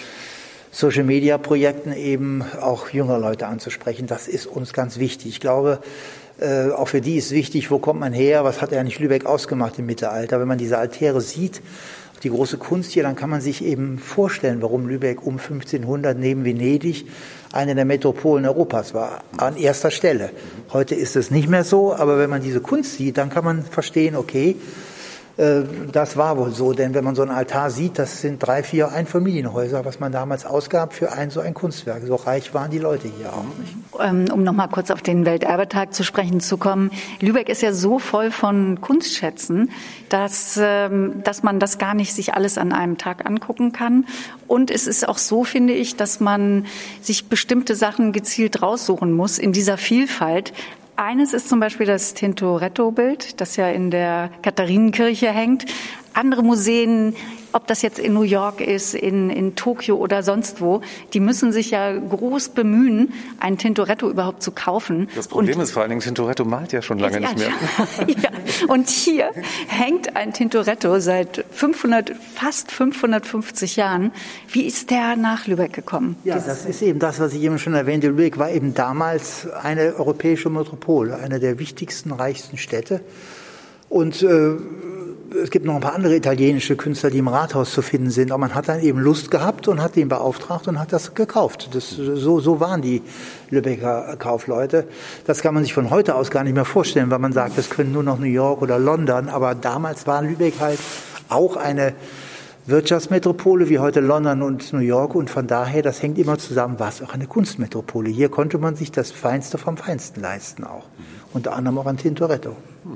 Social-Media-Projekten eben auch jüngere Leute anzusprechen. Das ist uns ganz wichtig. Ich glaube, auch für die ist wichtig, wo kommt man her, was hat eigentlich Lübeck ausgemacht im Mittelalter. Wenn man diese Altäre sieht, die große Kunst hier, dann kann man sich eben vorstellen, warum Lübeck um fünfzehnhundert neben Venedig eine der Metropolen Europas war, an erster Stelle. Heute ist es nicht mehr so, aber wenn man diese Kunst sieht, dann kann man verstehen, okay, äh, das war wohl so, denn wenn man so einen Altar sieht, das sind drei, vier Einfamilienhäuser, was man damals ausgab für ein so ein Kunstwerk. So reich waren die Leute hier auch nicht. Um noch mal kurz auf den Welterbetag zu sprechen zu kommen. Lübeck ist ja so voll von Kunstschätzen, dass, dass man das gar nicht sich alles an einem Tag angucken kann. Und es ist auch so, finde ich, dass man sich bestimmte Sachen gezielt raussuchen muss in dieser Vielfalt. Eines ist zum Beispiel das Tintoretto-Bild, das ja in der Katharinenkirche hängt. Andere Museen, ob das jetzt in New York ist, in, in Tokio oder sonst wo, die müssen sich ja groß bemühen, ein Tintoretto überhaupt zu kaufen. Das Problem und, ist vor allen Dingen, Tintoretto malt ja schon lange ja, nicht mehr. Ja. Und hier hängt ein Tintoretto seit fünfhundert, fast fünfhundertfünfzig Jahren. Wie ist der nach Lübeck gekommen? Ja, das ist eben das, was ich eben schon erwähnte. Lübeck war eben damals eine europäische Metropole, eine der wichtigsten, reichsten Städte. Und äh, es gibt noch ein paar andere italienische Künstler, die im Rathaus zu finden sind. Aber man hat dann eben Lust gehabt und hat den beauftragt und hat das gekauft. Das, so, so waren die Lübecker Kaufleute. Das kann man sich von heute aus gar nicht mehr vorstellen, weil man sagt, das können nur noch New York oder London. Aber damals war Lübeck halt auch eine Wirtschaftsmetropole wie heute London und New York. Und von daher, das hängt immer zusammen, war es auch eine Kunstmetropole. Hier konnte man sich das Feinste vom Feinsten leisten auch. Unter anderem auch ein Tintoretto.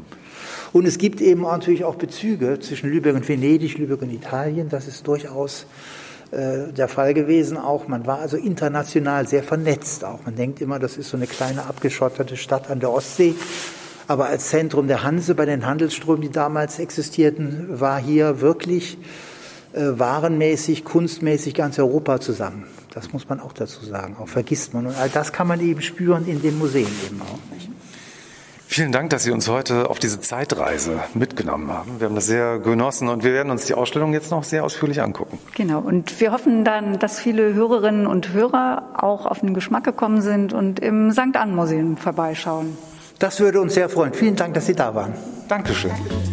Und es gibt eben natürlich auch Bezüge zwischen Lübeck und Venedig, Lübeck und Italien. Das ist durchaus äh, der Fall gewesen auch. Man war also international sehr vernetzt auch. Man denkt immer, das ist so eine kleine abgeschottete Stadt an der Ostsee. Aber als Zentrum der Hanse bei den Handelsströmen, die damals existierten, war hier wirklich äh, warenmäßig, kunstmäßig ganz Europa zusammen. Das muss man auch dazu sagen. Auch vergisst man. Und all das kann man eben spüren in den Museen eben auch nicht. Vielen Dank, dass Sie uns heute auf diese Zeitreise mitgenommen haben. Wir haben das sehr genossen und wir werden uns die Ausstellung jetzt noch sehr ausführlich angucken. Genau, und wir hoffen dann, dass viele Hörerinnen und Hörer auch auf den Geschmack gekommen sind und im Sankt Ann Museum vorbeischauen. Das würde uns sehr freuen. Vielen Dank, dass Sie da waren. Dankeschön.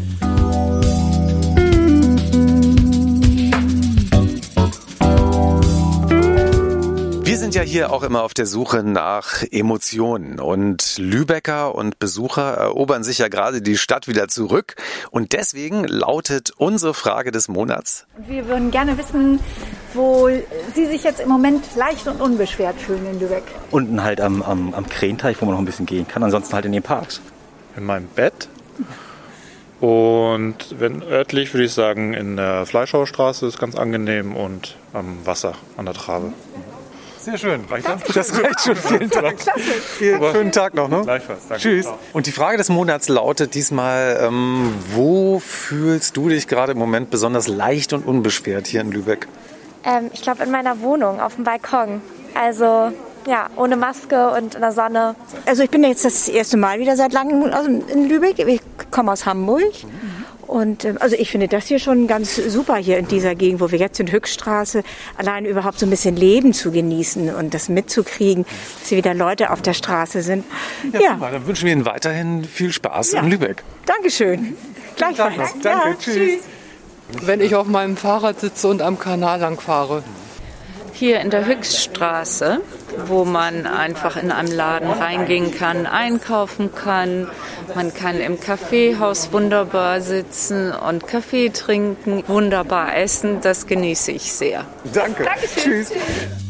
Wir sind ja hier auch immer auf der Suche nach Emotionen und Lübecker und Besucher erobern sich ja gerade die Stadt wieder zurück und deswegen lautet unsere Frage des Monats. Und wir würden gerne wissen, wo Sie sich jetzt im Moment leicht und unbeschwert fühlen in Lübeck. Unten halt am, am, am Krähenteich, wo man noch ein bisschen gehen kann, ansonsten halt in den Parks. In meinem Bett. Und wenn örtlich, würde ich sagen, in der Fleischhauerstraße ist ganz angenehm und am Wasser, an der Trabe. Sehr schön. Reicht das? Das reicht schon. Vielen Dank. Vielen schönen Tag noch. Ne? Gleichfalls. Danke. Tschüss. Und die Frage des Monats lautet diesmal, ähm, wo fühlst du dich gerade im Moment besonders leicht und unbeschwert hier in Lübeck? Ähm, ich glaube in meiner Wohnung, auf dem Balkon. Also Ja, ohne Maske und in der Sonne. Also ich bin jetzt das erste Mal wieder seit langem in Lübeck. Ich komme aus Hamburg. Und also ich finde das hier schon ganz super hier in dieser Gegend, wo wir jetzt in Höchststraße, allein überhaupt so ein bisschen Leben zu genießen und das mitzukriegen, dass hier wieder Leute auf der Straße sind. Ja, ja. Super, dann wünschen wir Ihnen weiterhin viel Spaß ja. in Lübeck. Dankeschön. Gleichfalls. Danke, ja, tschüss. tschüss. Wenn ich auf meinem Fahrrad sitze und am Kanal lang fahre. Hier in der Höchststraße, wo man einfach in einem Laden reingehen kann, einkaufen kann. Man kann im Kaffeehaus wunderbar sitzen und Kaffee trinken, wunderbar essen. Das genieße ich sehr. Danke. Dankeschön. Tschüss.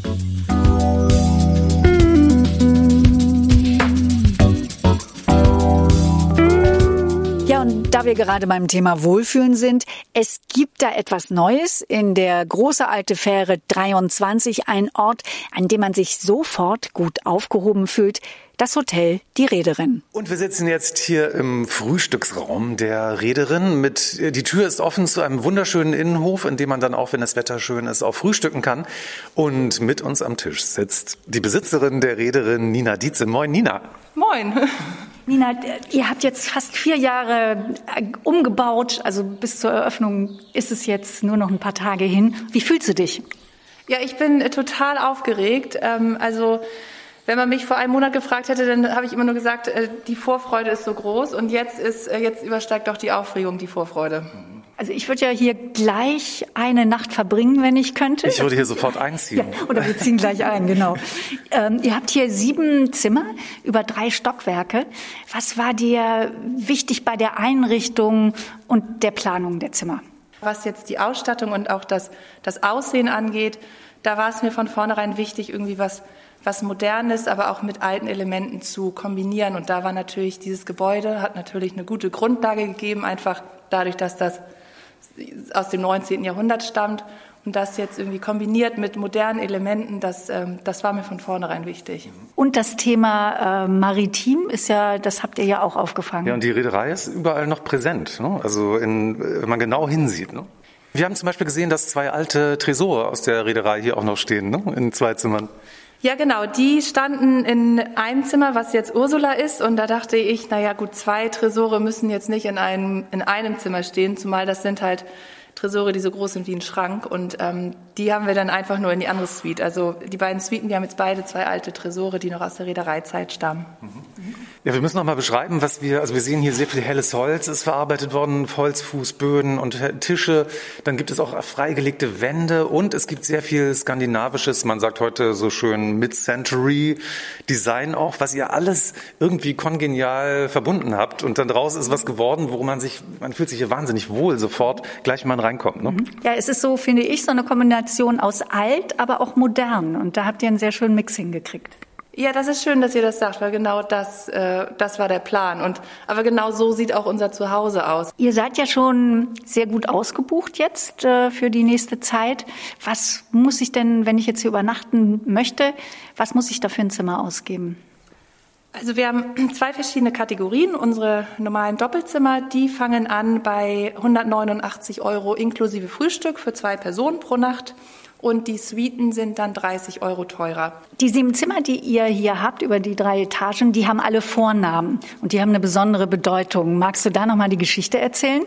Ja, und da wir gerade beim Thema Wohlfühlen sind, es gibt da etwas Neues in der Große Alte Fähre dreiundzwanzig, ein Ort, an dem man sich sofort gut aufgehoben fühlt, das Hotel Die Reederin. Und wir sitzen jetzt hier im Frühstücksraum der Reederin. Mit, die Tür ist offen zu einem wunderschönen Innenhof, in dem man dann auch, wenn das Wetter schön ist, auch frühstücken kann. Und mit uns am Tisch sitzt die Besitzerin der Reederin, Nina Dietze. Moin, Nina. Moin. Nina, ihr habt jetzt fast vier Jahre umgebaut, also bis zur Eröffnung ist es jetzt nur noch ein paar Tage hin. Wie fühlst du dich? Ja, ich bin total aufgeregt. Also wenn man mich vor einem Monat gefragt hätte, dann habe ich immer nur gesagt, die Vorfreude ist so groß und jetzt ist jetzt übersteigt doch die Aufregung die Vorfreude. Also ich würde ja hier gleich eine Nacht verbringen, wenn ich könnte. Ich würde hier sofort einziehen. Ja, oder wir ziehen gleich ein, genau. Ähm, ihr habt hier sieben Zimmer über drei Stockwerke. Was war dir wichtig bei der Einrichtung und der Planung der Zimmer? Was jetzt die Ausstattung und auch das, das Aussehen angeht, da war es mir von vornherein wichtig, irgendwie was, was Modernes, aber auch mit alten Elementen zu kombinieren. Und da war natürlich dieses Gebäude, hat natürlich eine gute Grundlage gegeben, einfach dadurch, dass das aus dem neunzehnten Jahrhundert stammt und das jetzt irgendwie kombiniert mit modernen Elementen, das, ähm, das war mir von vornherein wichtig. Und das Thema äh, Maritim ist ja, das habt ihr ja auch aufgefangen. Ja, und die Reederei ist überall noch präsent, ne? Also in, wenn man genau hinsieht. Ne? Wir haben zum Beispiel gesehen, dass zwei alte Tresore aus der Reederei hier auch noch stehen, ne? In zwei Zimmern. Ja, genau. Die standen in einem Zimmer, was jetzt Ursula ist. Und da dachte ich, naja gut, zwei Tresore müssen jetzt nicht in einem, in einem Zimmer stehen, zumal das sind halt Tresore, die so groß sind wie ein Schrank. Und ähm, die haben wir dann einfach nur in die andere Suite. Also die beiden Suiten, die haben jetzt beide zwei alte Tresore, die noch aus der Reedereizeit stammen. Mhm. Ja, wir müssen noch mal beschreiben, was wir, also wir sehen hier sehr viel helles Holz ist verarbeitet worden, Holzfußböden und Tische. Dann gibt es auch freigelegte Wände und es gibt sehr viel skandinavisches, man sagt heute so schön Mid-Century-Design auch, was ihr alles irgendwie kongenial verbunden habt. Und dann draus ist was geworden, worum man sich, man fühlt sich hier wahnsinnig wohl sofort, gleich wenn man reinkommt. Ne? Ja, es ist so, finde ich, so eine Kombination aus alt, aber auch modern. Und da habt ihr einen sehr schönen Mix hingekriegt. Ja, das ist schön, dass ihr das sagt, weil genau das, äh, das war der Plan. Und, aber genau so sieht auch unser Zuhause aus. Ihr seid ja schon sehr gut ausgebucht jetzt äh, für die nächste Zeit. Was muss ich denn, wenn ich jetzt hier übernachten möchte, was muss ich da für ein Zimmer ausgeben? Also wir haben zwei verschiedene Kategorien. Unsere normalen Doppelzimmer, die fangen an bei hundertneunundachtzig Euro inklusive Frühstück für zwei Personen pro Nacht. Und die Suiten sind dann dreißig Euro teurer. Die sieben Zimmer, die ihr hier habt, über die drei Etagen, die haben alle Vornamen. Und die haben eine besondere Bedeutung. Magst du da noch mal die Geschichte erzählen?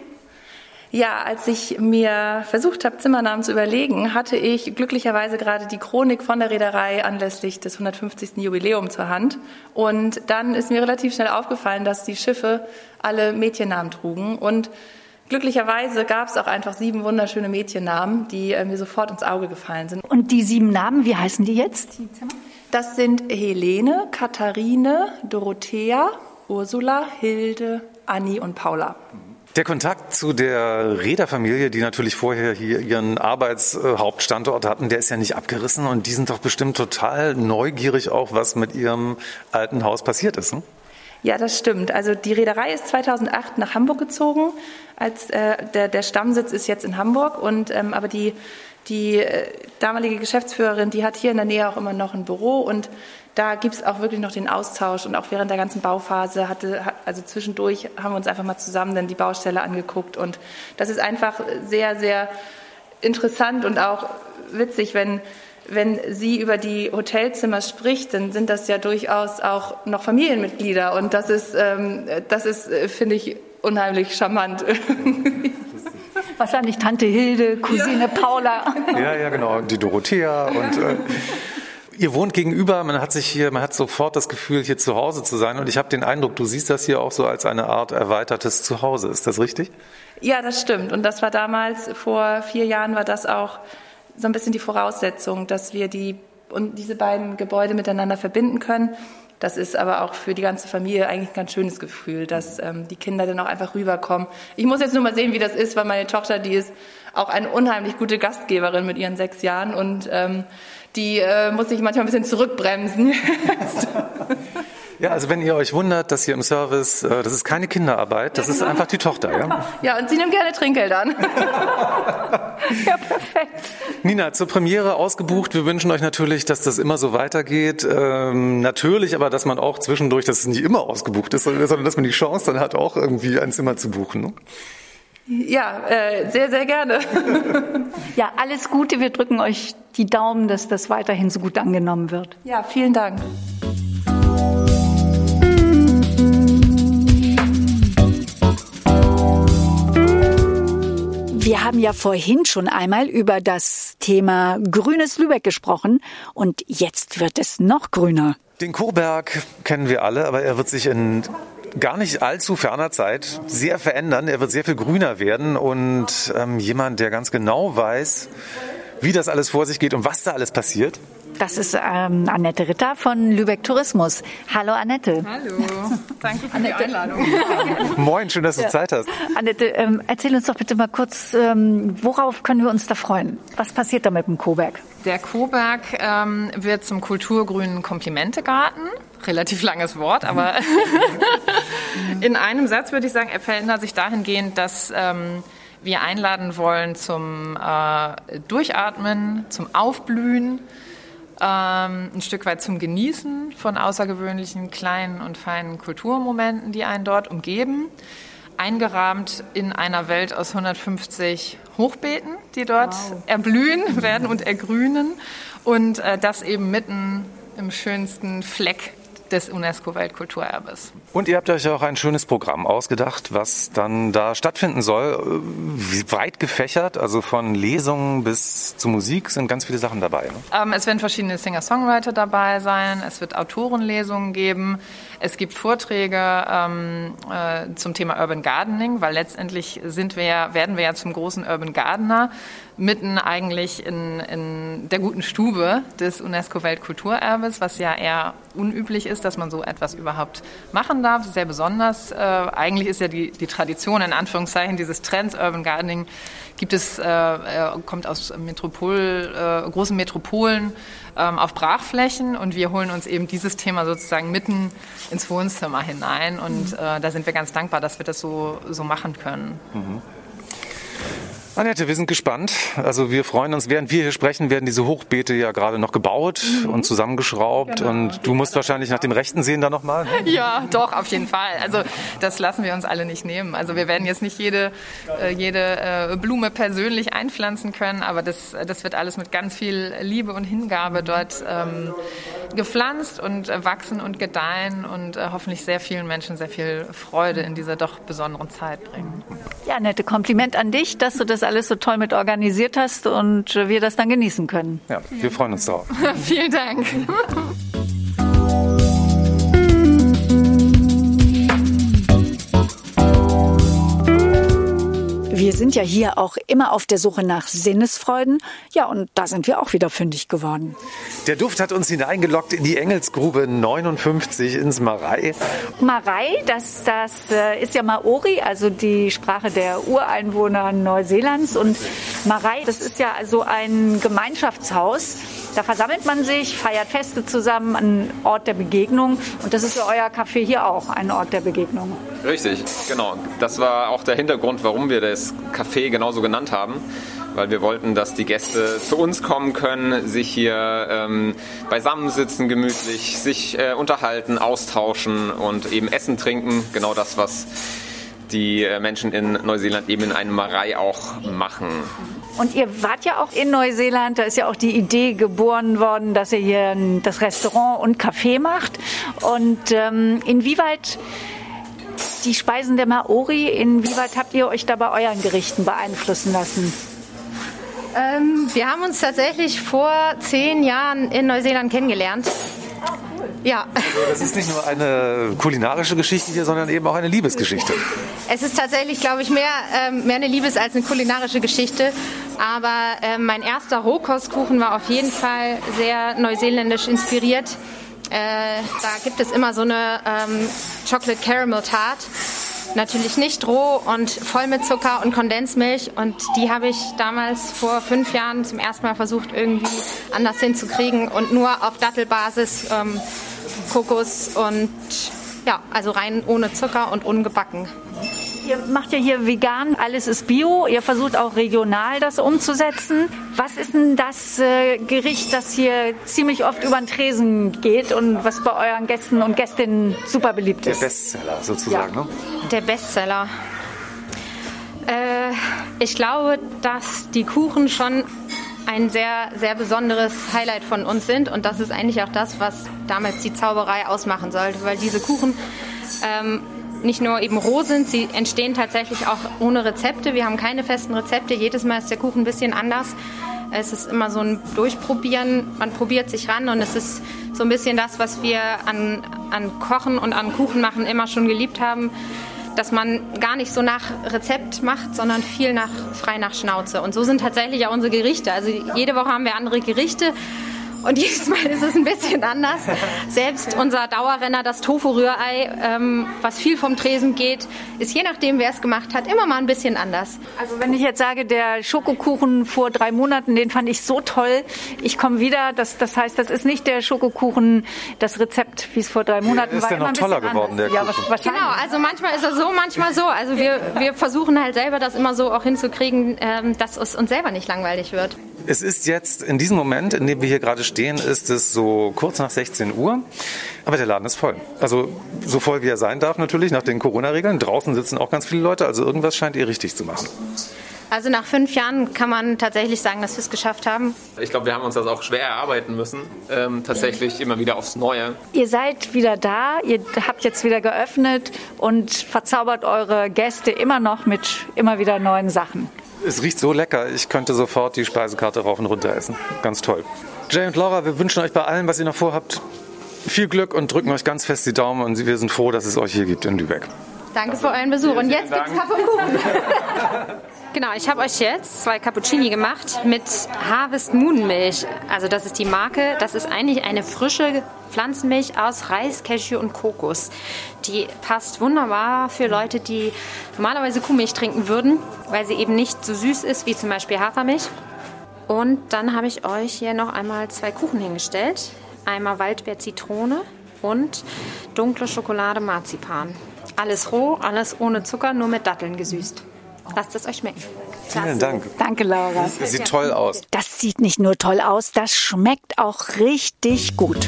Ja, als ich mir versucht habe, Zimmernamen zu überlegen, hatte ich glücklicherweise gerade die Chronik von der Reederei anlässlich des hundertfünfzigsten Jubiläum zur Hand. Und dann ist mir relativ schnell aufgefallen, dass die Schiffe alle Mädchennamen trugen. Und glücklicherweise gab es auch einfach sieben wunderschöne Mädchennamen, die äh, mir sofort ins Auge gefallen sind. Und die sieben Namen, wie heißen die jetzt? Das sind Helene, Katharine, Dorothea, Ursula, Hilde, Anni und Paula. Der Kontakt zu der Reederfamilie, die natürlich vorher hier ihren Arbeitshauptstandort hatten, der ist ja nicht abgerissen. Und die sind doch bestimmt total neugierig auch, was mit ihrem alten Haus passiert ist. Hm? Ja, das stimmt. Also die Reederei ist zweitausendacht nach Hamburg gezogen. Als, äh, der, der Stammsitz ist jetzt in Hamburg. Und, ähm, aber die, die äh, damalige Geschäftsführerin, die hat hier in der Nähe auch immer noch ein Büro. Und da gibt es auch wirklich noch den Austausch. Und auch während der ganzen Bauphase, hatte, also zwischendurch haben wir uns einfach mal zusammen dann die Baustelle angeguckt. Und das ist einfach sehr, sehr interessant und auch witzig, wenn wenn sie über die Hotelzimmer spricht, dann sind das ja durchaus auch noch Familienmitglieder. Und das ist, ähm, das ist, finde ich, unheimlich charmant. Wahrscheinlich Tante Hilde, Cousine ja. Paula. Ja, ja, genau, die Dorothea. Und äh, ihr wohnt gegenüber, man hat sich hier, man hat sofort das Gefühl, hier zu Hause zu sein. Und ich habe den Eindruck, du siehst das hier auch so als eine Art erweitertes Zuhause. Ist das richtig? Ja, das stimmt. Und das war damals, vor vier Jahren war das auch so ein bisschen die Voraussetzung, dass wir die und diese beiden Gebäude miteinander verbinden können. Das ist aber auch für die ganze Familie eigentlich ein ganz schönes Gefühl, dass ähm, die Kinder dann auch einfach rüberkommen. Ich muss jetzt nur mal sehen, wie das ist, weil meine Tochter, die ist auch eine unheimlich gute Gastgeberin mit ihren sechs Jahren und ähm, die äh, muss sich manchmal ein bisschen zurückbremsen. Ja, also wenn ihr euch wundert, dass hier im Service, äh, das ist keine Kinderarbeit, das ist einfach die Tochter, ja? Ja, und sie nimmt gerne Trinkgeld an. Ja, perfekt. Nina, zur Premiere ausgebucht. Wir wünschen euch natürlich, dass das immer so weitergeht. Ähm, natürlich aber, dass man auch zwischendurch, dass es nicht immer ausgebucht ist, sondern dass man die Chance dann hat, auch irgendwie ein Zimmer zu buchen. Ne? Ja, äh, sehr, sehr gerne. Ja, alles Gute. Wir drücken euch die Daumen, dass das weiterhin so gut angenommen wird. Ja, vielen Dank. Wir haben ja vorhin schon einmal über das Thema grünes Lübeck gesprochen und jetzt wird es noch grüner. Den Kurberg kennen wir alle, aber er wird sich in gar nicht allzu ferner Zeit sehr verändern. Er wird sehr viel grüner werden und ähm, jemand, der ganz genau weiß, wie das alles vor sich geht und was da alles passiert. Das ist ähm, Annette Ritter von Lübeck Tourismus. Hallo Annette. Hallo, danke für Annette. Die Einladung. Moin, schön, dass du ja. Zeit hast. Annette, ähm, erzähl uns doch bitte mal kurz, ähm, worauf können wir uns da freuen? Was passiert da mit dem Coburg? Der Coburg ähm, wird zum kulturgrünen Komplimentegarten. Relativ langes Wort, aber in einem Satz würde ich sagen, er verändert sich dahingehend, dass ähm, wir einladen wollen zum äh, Durchatmen, zum Aufblühen, ähm, ein Stück weit zum Genießen von außergewöhnlichen kleinen und feinen Kulturmomenten, die einen dort umgeben, eingerahmt in einer Welt aus hundertfünfzig Hochbeeten, die dort wow. erblühen werden und ergrünen und äh, das eben mitten im schönsten Fleck des UNESCO-Weltkulturerbes. Und ihr habt euch auch ein schönes Programm ausgedacht, was dann da stattfinden soll. Weit gefächert, also von Lesungen bis zu Musik sind ganz viele Sachen dabei. Ne? Ähm, es werden verschiedene Singer-Songwriter dabei sein, es wird Autorenlesungen geben, es gibt Vorträge ähm, äh, zum Thema Urban Gardening, weil letztendlich sind wir, werden wir ja zum großen Urban Gardener, mitten eigentlich in, in der guten Stube des UNESCO-Weltkulturerbes, was ja eher unüblich ist, dass man so etwas überhaupt machen darf. Sehr besonders. Äh, eigentlich ist ja die, die Tradition, in Anführungszeichen, dieses Trends Urban Gardening, gibt es, äh, kommt aus Metropol, äh, großen Metropolen ähm, auf Brachflächen und wir holen uns eben dieses Thema sozusagen mitten ins Wohnzimmer hinein und äh, da sind wir ganz dankbar, dass wir das so, so machen können. Mhm. Annette, wir sind gespannt. Also wir freuen uns, während wir hier sprechen, werden diese Hochbeete ja gerade noch gebaut mhm. und zusammengeschraubt. Genau. Und du musst wahrscheinlich nach dem Rechten sehen da nochmal. Ja, doch, auf jeden Fall. Also das lassen wir uns alle nicht nehmen. Also wir werden jetzt nicht jede, äh, jede äh, Blume persönlich einpflanzen können, aber das, das wird alles mit ganz viel Liebe und Hingabe dort ähm, gepflanzt und äh, wachsen und gedeihen und äh, hoffentlich sehr vielen Menschen sehr viel Freude in dieser doch besonderen Zeit bringen. Ja, Annette, Kompliment an dich, dass du das alles so toll mit organisiert hast und wir das dann genießen können. Ja, wir freuen uns drauf. Vielen Dank. Wir sind ja hier auch immer auf der Suche nach Sinnesfreuden. Ja, und da sind wir auch wieder fündig geworden. Der Duft hat uns hineingelockt in die Engelsgrube neunundfünfzig ins Marei. Marei, das, das ist ja Maori, also die Sprache der Ureinwohner Neuseelands. Und Marei, das ist ja also ein Gemeinschaftshaus. Da versammelt man sich, feiert Feste zusammen, ein Ort der Begegnung. Und das ist ja euer Café hier auch, ein Ort der Begegnung. Richtig, genau. Das war auch der Hintergrund, warum wir das Café genauso genannt haben. Weil wir wollten, dass die Gäste zu uns kommen können, sich hier ähm, beisammensitzen, gemütlich, sich äh, unterhalten, austauschen und eben essen, trinken. Genau das, was die Menschen in Neuseeland eben in eine Marei auch machen. Und ihr wart ja auch in Neuseeland, da ist ja auch die Idee geboren worden, dass ihr hier das Restaurant und Café macht. Und ähm, inwieweit die Speisen der Maori, inwieweit habt ihr euch da bei euren Gerichten beeinflussen lassen? Ähm, wir haben uns tatsächlich vor zehn Jahren in Neuseeland kennengelernt. Ja. Also das ist nicht nur eine kulinarische Geschichte hier, sondern eben auch eine Liebesgeschichte. Es ist tatsächlich, glaube ich, mehr, ähm, mehr eine Liebes- als eine kulinarische Geschichte. Aber äh, mein erster Rohkostkuchen war auf jeden Fall sehr neuseeländisch inspiriert. Äh, da gibt es immer so eine ähm, Chocolate Caramel Tart. Natürlich nicht roh und voll mit Zucker und Kondensmilch. Und die habe ich damals vor fünf Jahren zum ersten Mal versucht, irgendwie anders hinzukriegen. Und nur auf Dattelbasis, ähm, Kokos und ja, also rein ohne Zucker und ungebacken. Ihr macht ja hier vegan, alles ist bio. Ihr versucht auch regional das umzusetzen. Was ist denn das äh, Gericht, das hier ziemlich oft über den Tresen geht und was bei euren Gästen und Gästinnen super beliebt ist? Der Bestseller sozusagen, ja. Ne? Der Bestseller. Äh, ich glaube, dass die Kuchen schon ein sehr, sehr besonderes Highlight von uns sind. Und das ist eigentlich auch das, was damals die Zauberei ausmachen sollte. Weil diese Kuchen ähm, nicht nur eben roh sind, sie entstehen tatsächlich auch ohne Rezepte. Wir haben keine festen Rezepte. Jedes Mal ist der Kuchen ein bisschen anders. Es ist immer so ein Durchprobieren. Man probiert sich ran und es ist so ein bisschen das, was wir an, an Kochen und an Kuchen machen immer schon geliebt haben. Dass man gar nicht so nach Rezept macht, sondern viel nach, frei nach Schnauze. Und so sind tatsächlich auch unsere Gerichte. Also jede Woche haben wir andere Gerichte. Und jedes Mal ist es ein bisschen anders. Selbst unser Dauerrenner, das Tofu-Rührei, ähm, was viel vom Tresen geht, ist je nachdem, wer es gemacht hat, immer mal ein bisschen anders. Also wenn ich jetzt sage, der Schokokuchen vor drei Monaten, den fand ich so toll, ich komme wieder, das, das heißt, das ist nicht der Schokokuchen, das Rezept, wie es vor drei Monaten ist war. Ist der noch toller geworden, der ja, Kuchen? Genau, also manchmal ist er so, manchmal so. Also wir, wir versuchen halt selber das immer so auch hinzukriegen, ähm, dass es uns selber nicht langweilig wird. Es ist jetzt in diesem Moment, in dem wir hier gerade stehen, ist es so kurz nach sechzehn Uhr, aber der Laden ist voll. Also so voll wie er sein darf natürlich, nach den Corona-Regeln. Draußen sitzen auch ganz viele Leute, also irgendwas scheint ihr richtig zu machen. Also nach fünf Jahren kann man tatsächlich sagen, dass wir es geschafft haben. Ich glaube, wir haben uns das auch schwer erarbeiten müssen, ähm, tatsächlich immer wieder aufs Neue. Ihr seid wieder da, ihr habt jetzt wieder geöffnet und verzaubert eure Gäste immer noch mit immer wieder neuen Sachen. Es riecht so lecker, ich könnte sofort die Speisekarte rauf und runter essen. Ganz toll. Jay und Laura, wir wünschen euch bei allem, was ihr noch vorhabt, viel Glück und drücken euch ganz fest die Daumen. Und wir sind froh, dass es euch hier gibt in Lübeck. Danke für euren Besuch. Und jetzt gibt's Kaffee und Kuchen. Genau, ich habe euch jetzt zwei Cappuccini gemacht mit Harvest Moon Milch. Also das ist die Marke. Das ist eigentlich eine frische Pflanzenmilch aus Reis, Cashew und Kokos. Die passt wunderbar für Leute, die normalerweise Kuhmilch trinken würden, weil sie eben nicht so süß ist wie zum Beispiel Hafermilch. Und dann habe ich euch hier noch einmal zwei Kuchen hingestellt. Einmal Waldbeer-Zitrone und dunkle Schokolade Marzipan. Alles roh, alles ohne Zucker, nur mit Datteln gesüßt. Lasst es euch schmecken. Vielen Dank. Danke, Laura. Das sieht toll aus. Das sieht nicht nur toll aus, das schmeckt auch richtig gut.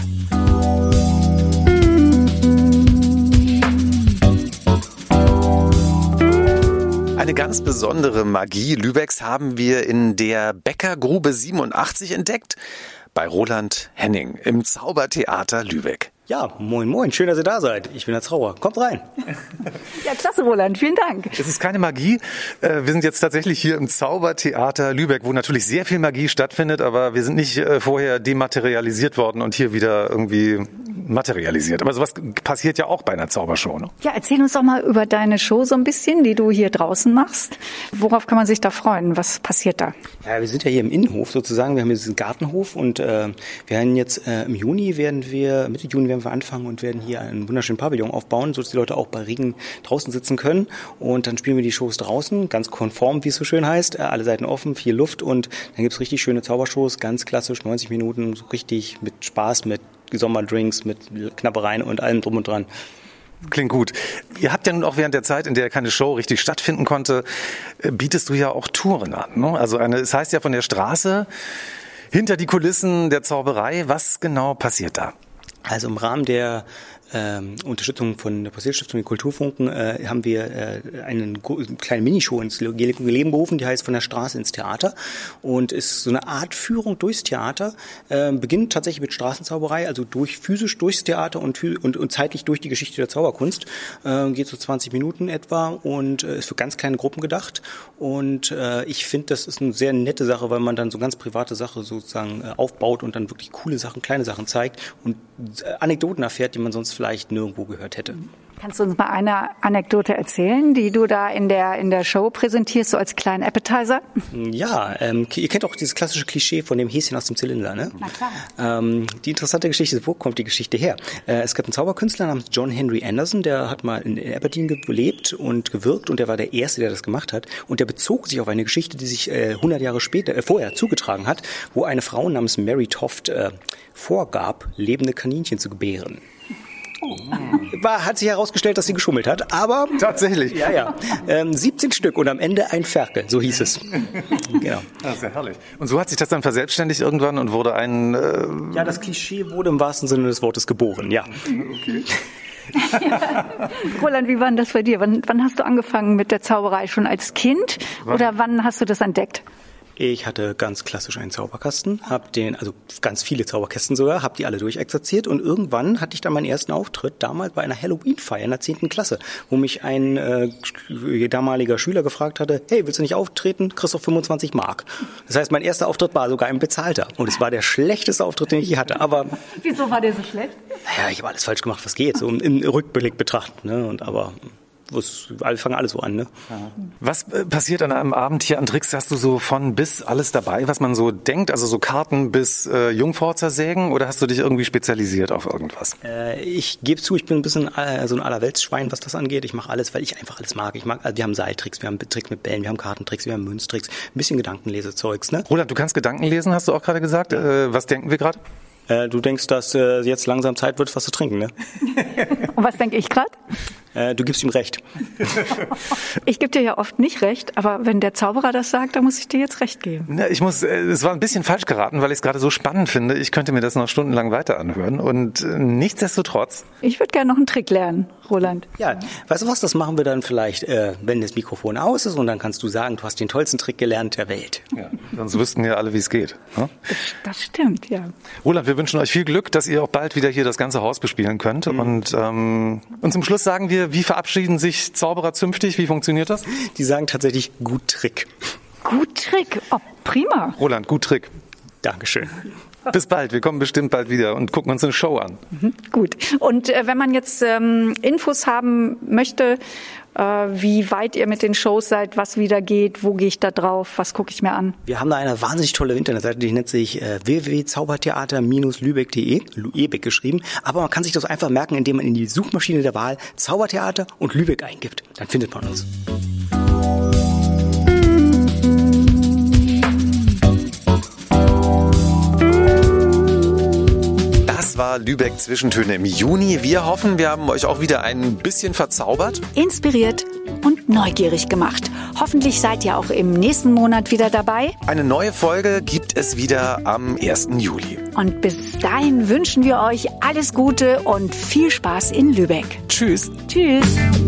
Eine ganz besondere Magie Lübecks haben wir in der Bäckergrube siebenundachtzig entdeckt, bei Roland Henning im Zaubertheater Lübeck. Ja, moin moin, schön, dass ihr da seid. Ich bin der Zauberer. Kommt rein. Ja, klasse, Roland, vielen Dank. Es ist keine Magie. Wir sind jetzt tatsächlich hier im Zaubertheater Lübeck, wo natürlich sehr viel Magie stattfindet, aber wir sind nicht vorher dematerialisiert worden und hier wieder irgendwie materialisiert. Aber sowas passiert ja auch bei einer Zaubershow, ne? Ja, erzähl uns doch mal über deine Show so ein bisschen, die du hier draußen machst. Worauf kann man sich da freuen? Was passiert da? Ja, wir sind ja hier im Innenhof sozusagen. Wir haben hier diesen Gartenhof und äh, wir werden jetzt äh, im Juni werden wir, Mitte Juni werden wir anfangen und werden hier einen wunderschönen Pavillon aufbauen, sodass die Leute auch bei Regen draußen sitzen können. Und dann spielen wir die Shows draußen, ganz konform, wie es so schön heißt. Äh, alle Seiten offen, viel Luft und dann gibt's richtig schöne Zaubershows, ganz klassisch, neunzig Minuten, so richtig mit Spaß, mit Sommerdrinks, mit Knabbereien und allem drum und dran. Klingt gut. Ihr habt ja nun auch während der Zeit, in der keine Show richtig stattfinden konnte, bietest du ja auch Touren an, ne? Also eine, es heißt ja von der Straße hinter die Kulissen der Zauberei. Was genau passiert da? Also im Rahmen der ähm, Unterstützung von der Postel-Stiftung, den Kulturfunken, äh, haben wir äh, einen eine kleine Minishow ins Leben berufen, die heißt Von der Straße ins Theater und ist so eine Art Führung durchs Theater, äh, beginnt tatsächlich mit Straßenzauberei, also durch physisch durchs Theater und, und, und zeitlich durch die Geschichte der Zauberkunst, äh, geht so zwanzig Minuten etwa und äh, ist für ganz kleine Gruppen gedacht und äh, ich finde, das ist eine sehr nette Sache, weil man dann so ganz private Sache sozusagen äh, aufbaut und dann wirklich coole Sachen, kleine Sachen zeigt und äh, Anekdoten erfährt, die man sonst vielleicht nirgendwo gehört hätte. Kannst du uns mal eine Anekdote erzählen, die du da in der in der Show präsentierst, so als kleinen Appetizer? Ja, ähm, ihr kennt auch dieses klassische Klischee von dem Häschen aus dem Zylinder, ne? Na klar. Ähm, die interessante Geschichte ist, wo kommt die Geschichte her? Äh, es gab einen Zauberkünstler namens John Henry Anderson, der hat mal in Aberdeen gelebt und gewirkt und der war der Erste, der das gemacht hat. Und der bezog sich auf eine Geschichte, die sich äh, hundert Jahre später, äh, vorher zugetragen hat, wo eine Frau namens Mary Toft äh, vorgab, lebende Kaninchen zu gebären. War, hat sich herausgestellt, dass sie geschummelt hat, aber tatsächlich. Ja, ja. Ähm, siebzehn Stück und am Ende ein Ferkel, so hieß es. Genau. Das ist ja herrlich. Und so hat sich das dann verselbstständigt irgendwann und wurde ein... Äh ja, das Klischee wurde im wahrsten Sinne des Wortes geboren, ja. Okay. Roland, wie war denn das bei dir? Wann, wann hast du angefangen mit der Zauberei? Schon als Kind oder wann hast du das entdeckt? Ich hatte ganz klassisch einen Zauberkasten, hab den, also ganz viele Zauberkästen sogar, hab die alle durchexerziert und irgendwann hatte ich dann meinen ersten Auftritt, damals bei einer Halloween-Feier in der zehnten Klasse, wo mich ein äh, damaliger Schüler gefragt hatte, hey, willst du nicht auftreten? Kriegst du fünfundzwanzig Mark. Das heißt, mein erster Auftritt war sogar ein bezahlter und es war der schlechteste Auftritt, den ich je hatte, aber... Wieso war der so schlecht? Naja, ich habe alles falsch gemacht, was geht, so im Rückblick betrachtet, ne, und aber... Wir fangen alle so an, ne? Was passiert an einem Abend hier an Tricks? Hast du so von bis alles dabei, was man so denkt? Also so Karten bis äh, Jungforzer sägen oder hast du dich irgendwie spezialisiert auf irgendwas? Äh, ich gebe zu, ich bin ein bisschen äh, so ein Allerweltsschwein, was das angeht. Ich mache alles, weil ich einfach alles mag. Ich mag, also wir haben Seiltricks, wir haben Tricks mit Bällen, wir haben Kartentricks, wir haben Münztricks, ein bisschen Gedankenlesezeugs, ne? Roland, du kannst Gedanken lesen, hast du auch gerade gesagt. Äh, was denken wir gerade? Äh, du denkst, dass äh, jetzt langsam Zeit wird, was zu trinken, ne? Und was denke ich gerade? Äh, du gibst ihm recht. Ich gebe dir ja oft nicht recht, aber wenn der Zauberer das sagt, dann muss ich dir jetzt recht geben. Ich muss, es war ein bisschen falsch geraten, weil ich es gerade so spannend finde. Ich könnte mir das noch stundenlang weiter anhören und nichtsdestotrotz. Ich würde gerne noch einen Trick lernen, Roland. Ja, weißt du was, das machen wir dann vielleicht, äh, wenn das Mikrofon aus ist und dann kannst du sagen, du hast den tollsten Trick gelernt der Welt. Ja, sonst wüssten ja alle, wie es geht. Ne? Das, das stimmt, ja. Roland, wir wünschen euch viel Glück, dass ihr auch bald wieder hier das ganze Haus bespielen könnt. Mhm. Und, ähm, und zum Schluss sagen wir, wie verabschieden sich Zauberer zünftig? Wie funktioniert das? Die sagen tatsächlich gut Trick. Gut Trick? Oh, prima. Roland, gut Trick. Dankeschön. Bis bald. Wir kommen bestimmt bald wieder und gucken uns eine Show an. Mhm, gut. Und äh, wenn man jetzt ähm, Infos haben möchte, äh, wie weit ihr mit den Shows seid, was wieder geht, wo gehe ich da drauf, was gucke ich mir an? Wir haben da eine wahnsinnig tolle Internetseite, die nennt sich äh, w w w punkt zaubertheater Bindestrich lübeck punkt de, Lübeck geschrieben. Aber man kann sich das einfach merken, indem man in die Suchmaschine der Wahl Zaubertheater und Lübeck eingibt. Dann findet man uns. Das war Lübeck Zwischentöne im Juni. Wir hoffen, wir haben euch auch wieder ein bisschen verzaubert, inspiriert und neugierig gemacht. Hoffentlich seid ihr auch im nächsten Monat wieder dabei. Eine neue Folge gibt es wieder am ersten Juli. Und bis dahin wünschen wir euch alles Gute und viel Spaß in Lübeck. Tschüss. Tschüss.